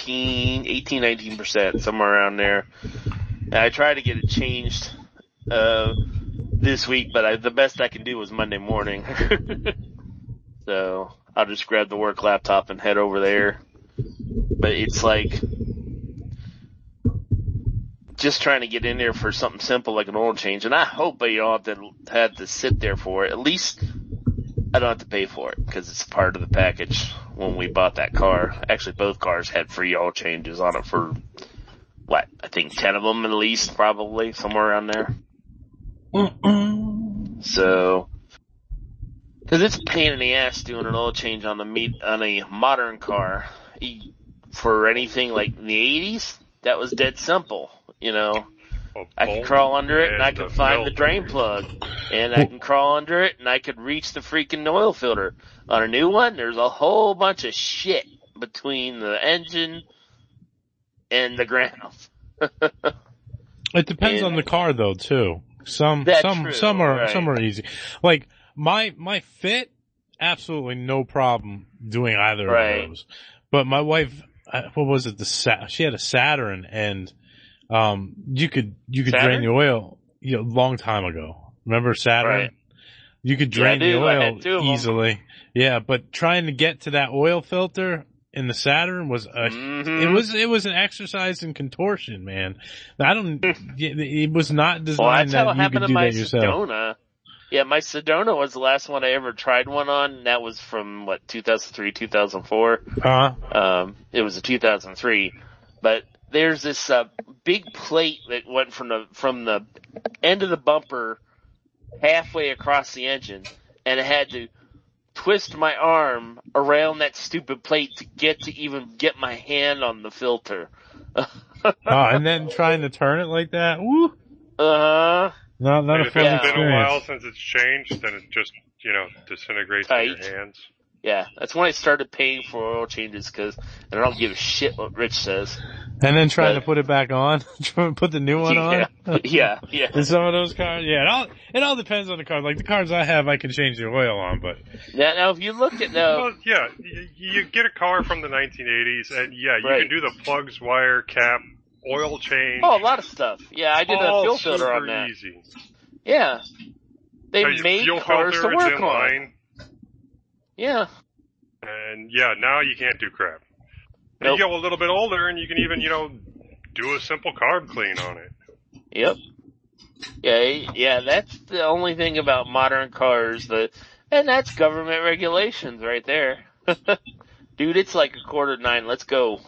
19%, somewhere around there. And I tried to get it changed, this week, but the best I can do was Monday morning. So I'll just grab the work laptop and head over there. But it's like just trying to get in there for something simple like an oil change. And I hope I don't have to sit there for it. At least I don't have to pay for it because it's part of the package when we bought that car. Actually, both cars had free oil changes on it for, what, I think 10 of them at least, probably, somewhere around there. So, because it's a pain in the ass doing an oil change on a modern car. For anything like in the 80s, that was dead simple, you know. I could crawl under it and I could find the drain plug. And I can crawl under it and I could reach the freaking oil filter. On a new one, there's a whole bunch of shit between the engine and the ground. It depends on the car though, too. Some are easy. Like, my Fit, absolutely no problem doing either of those. But my wife, what was it? She had a Saturn, and you could drain the oil, a long time ago. Remember Saturn? Right. You could drain the oil easily. Yeah, but trying to get to that oil filter in the Saturn was it was an exercise in contortion, man. It was not designed that you could do that yourself. Sedona. Yeah, my Sedona was the last one I ever tried one on. And that was from 2003, 2004. It was a 2003, but there's this big plate that went from the end of the bumper halfway across the engine, and it had to twist my arm around that stupid plate to even get my hand on the filter. And then trying to turn it like that? Woo! Not a fun experience. It's been a while since it's changed, then it just, disintegrates in your hands. Yeah, that's when I started paying for oil changes and I don't give a shit what Rich says. And then trying to put it back on, put the new one on. Yeah. In some of those cars, it all depends on the car. Like the cars I have, I can change the oil on, but now if you look at you get a car from the 1980s, and you can do the plugs, wire, cap, oil change. Oh, a lot of stuff. Yeah, I did a fuel filter on that. Easy. Yeah, they made cars to work on. Yeah. And now you can't do crap. Nope. You go a little bit older and you can even, do a simple carb clean on it. Yep. Yeah, that's the only thing about modern cars and that's government regulations right there. Dude, it's like 9:15. Let's go.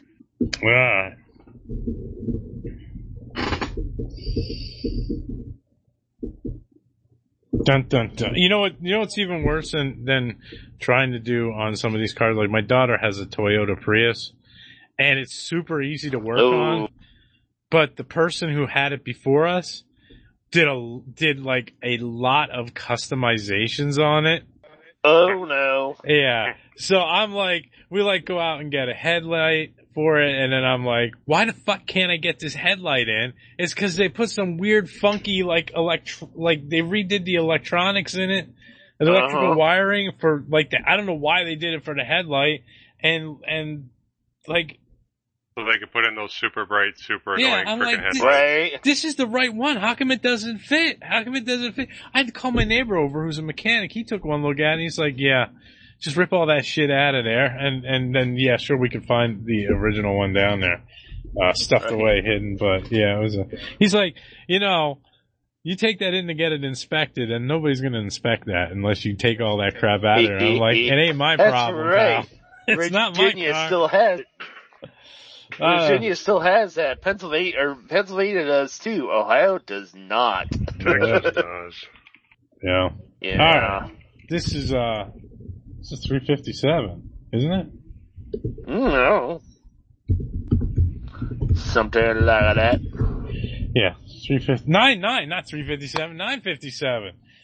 Dun dun dun. You know what's even worse than trying to do on some of these cars? Like my daughter has a Toyota Prius, and it's super easy to work on. But the person who had it before us did like a lot of customizations on it. Oh no. Yeah. So I'm like, we go out and get a headlight for it, and then I'm like, why the fuck can't I get this headlight in? It's cause they put some weird funky they redid the electronics in it, the electrical wiring for I don't know why they did it for the headlight, and so they could put in those super bright, super annoying freaking headlights. Right. This is the right one. How come it doesn't fit? I had to call my neighbor over who's a mechanic. He took one look at it and he's like, yeah, just rip all that shit out of there. And then, sure, we could find the original one down there, stuffed away, hidden. But he's like, you take that in to get it inspected and nobody's going to inspect that unless you take all that crap out of there. I'm like, it ain't my problem, pal. It's not my car. Virginia still has that. Pennsylvania does too. Ohio does not. Texas does. Yeah. Yeah. All right. This is 357, isn't it? No. Something like that. Yeah. 359, not 357, 957.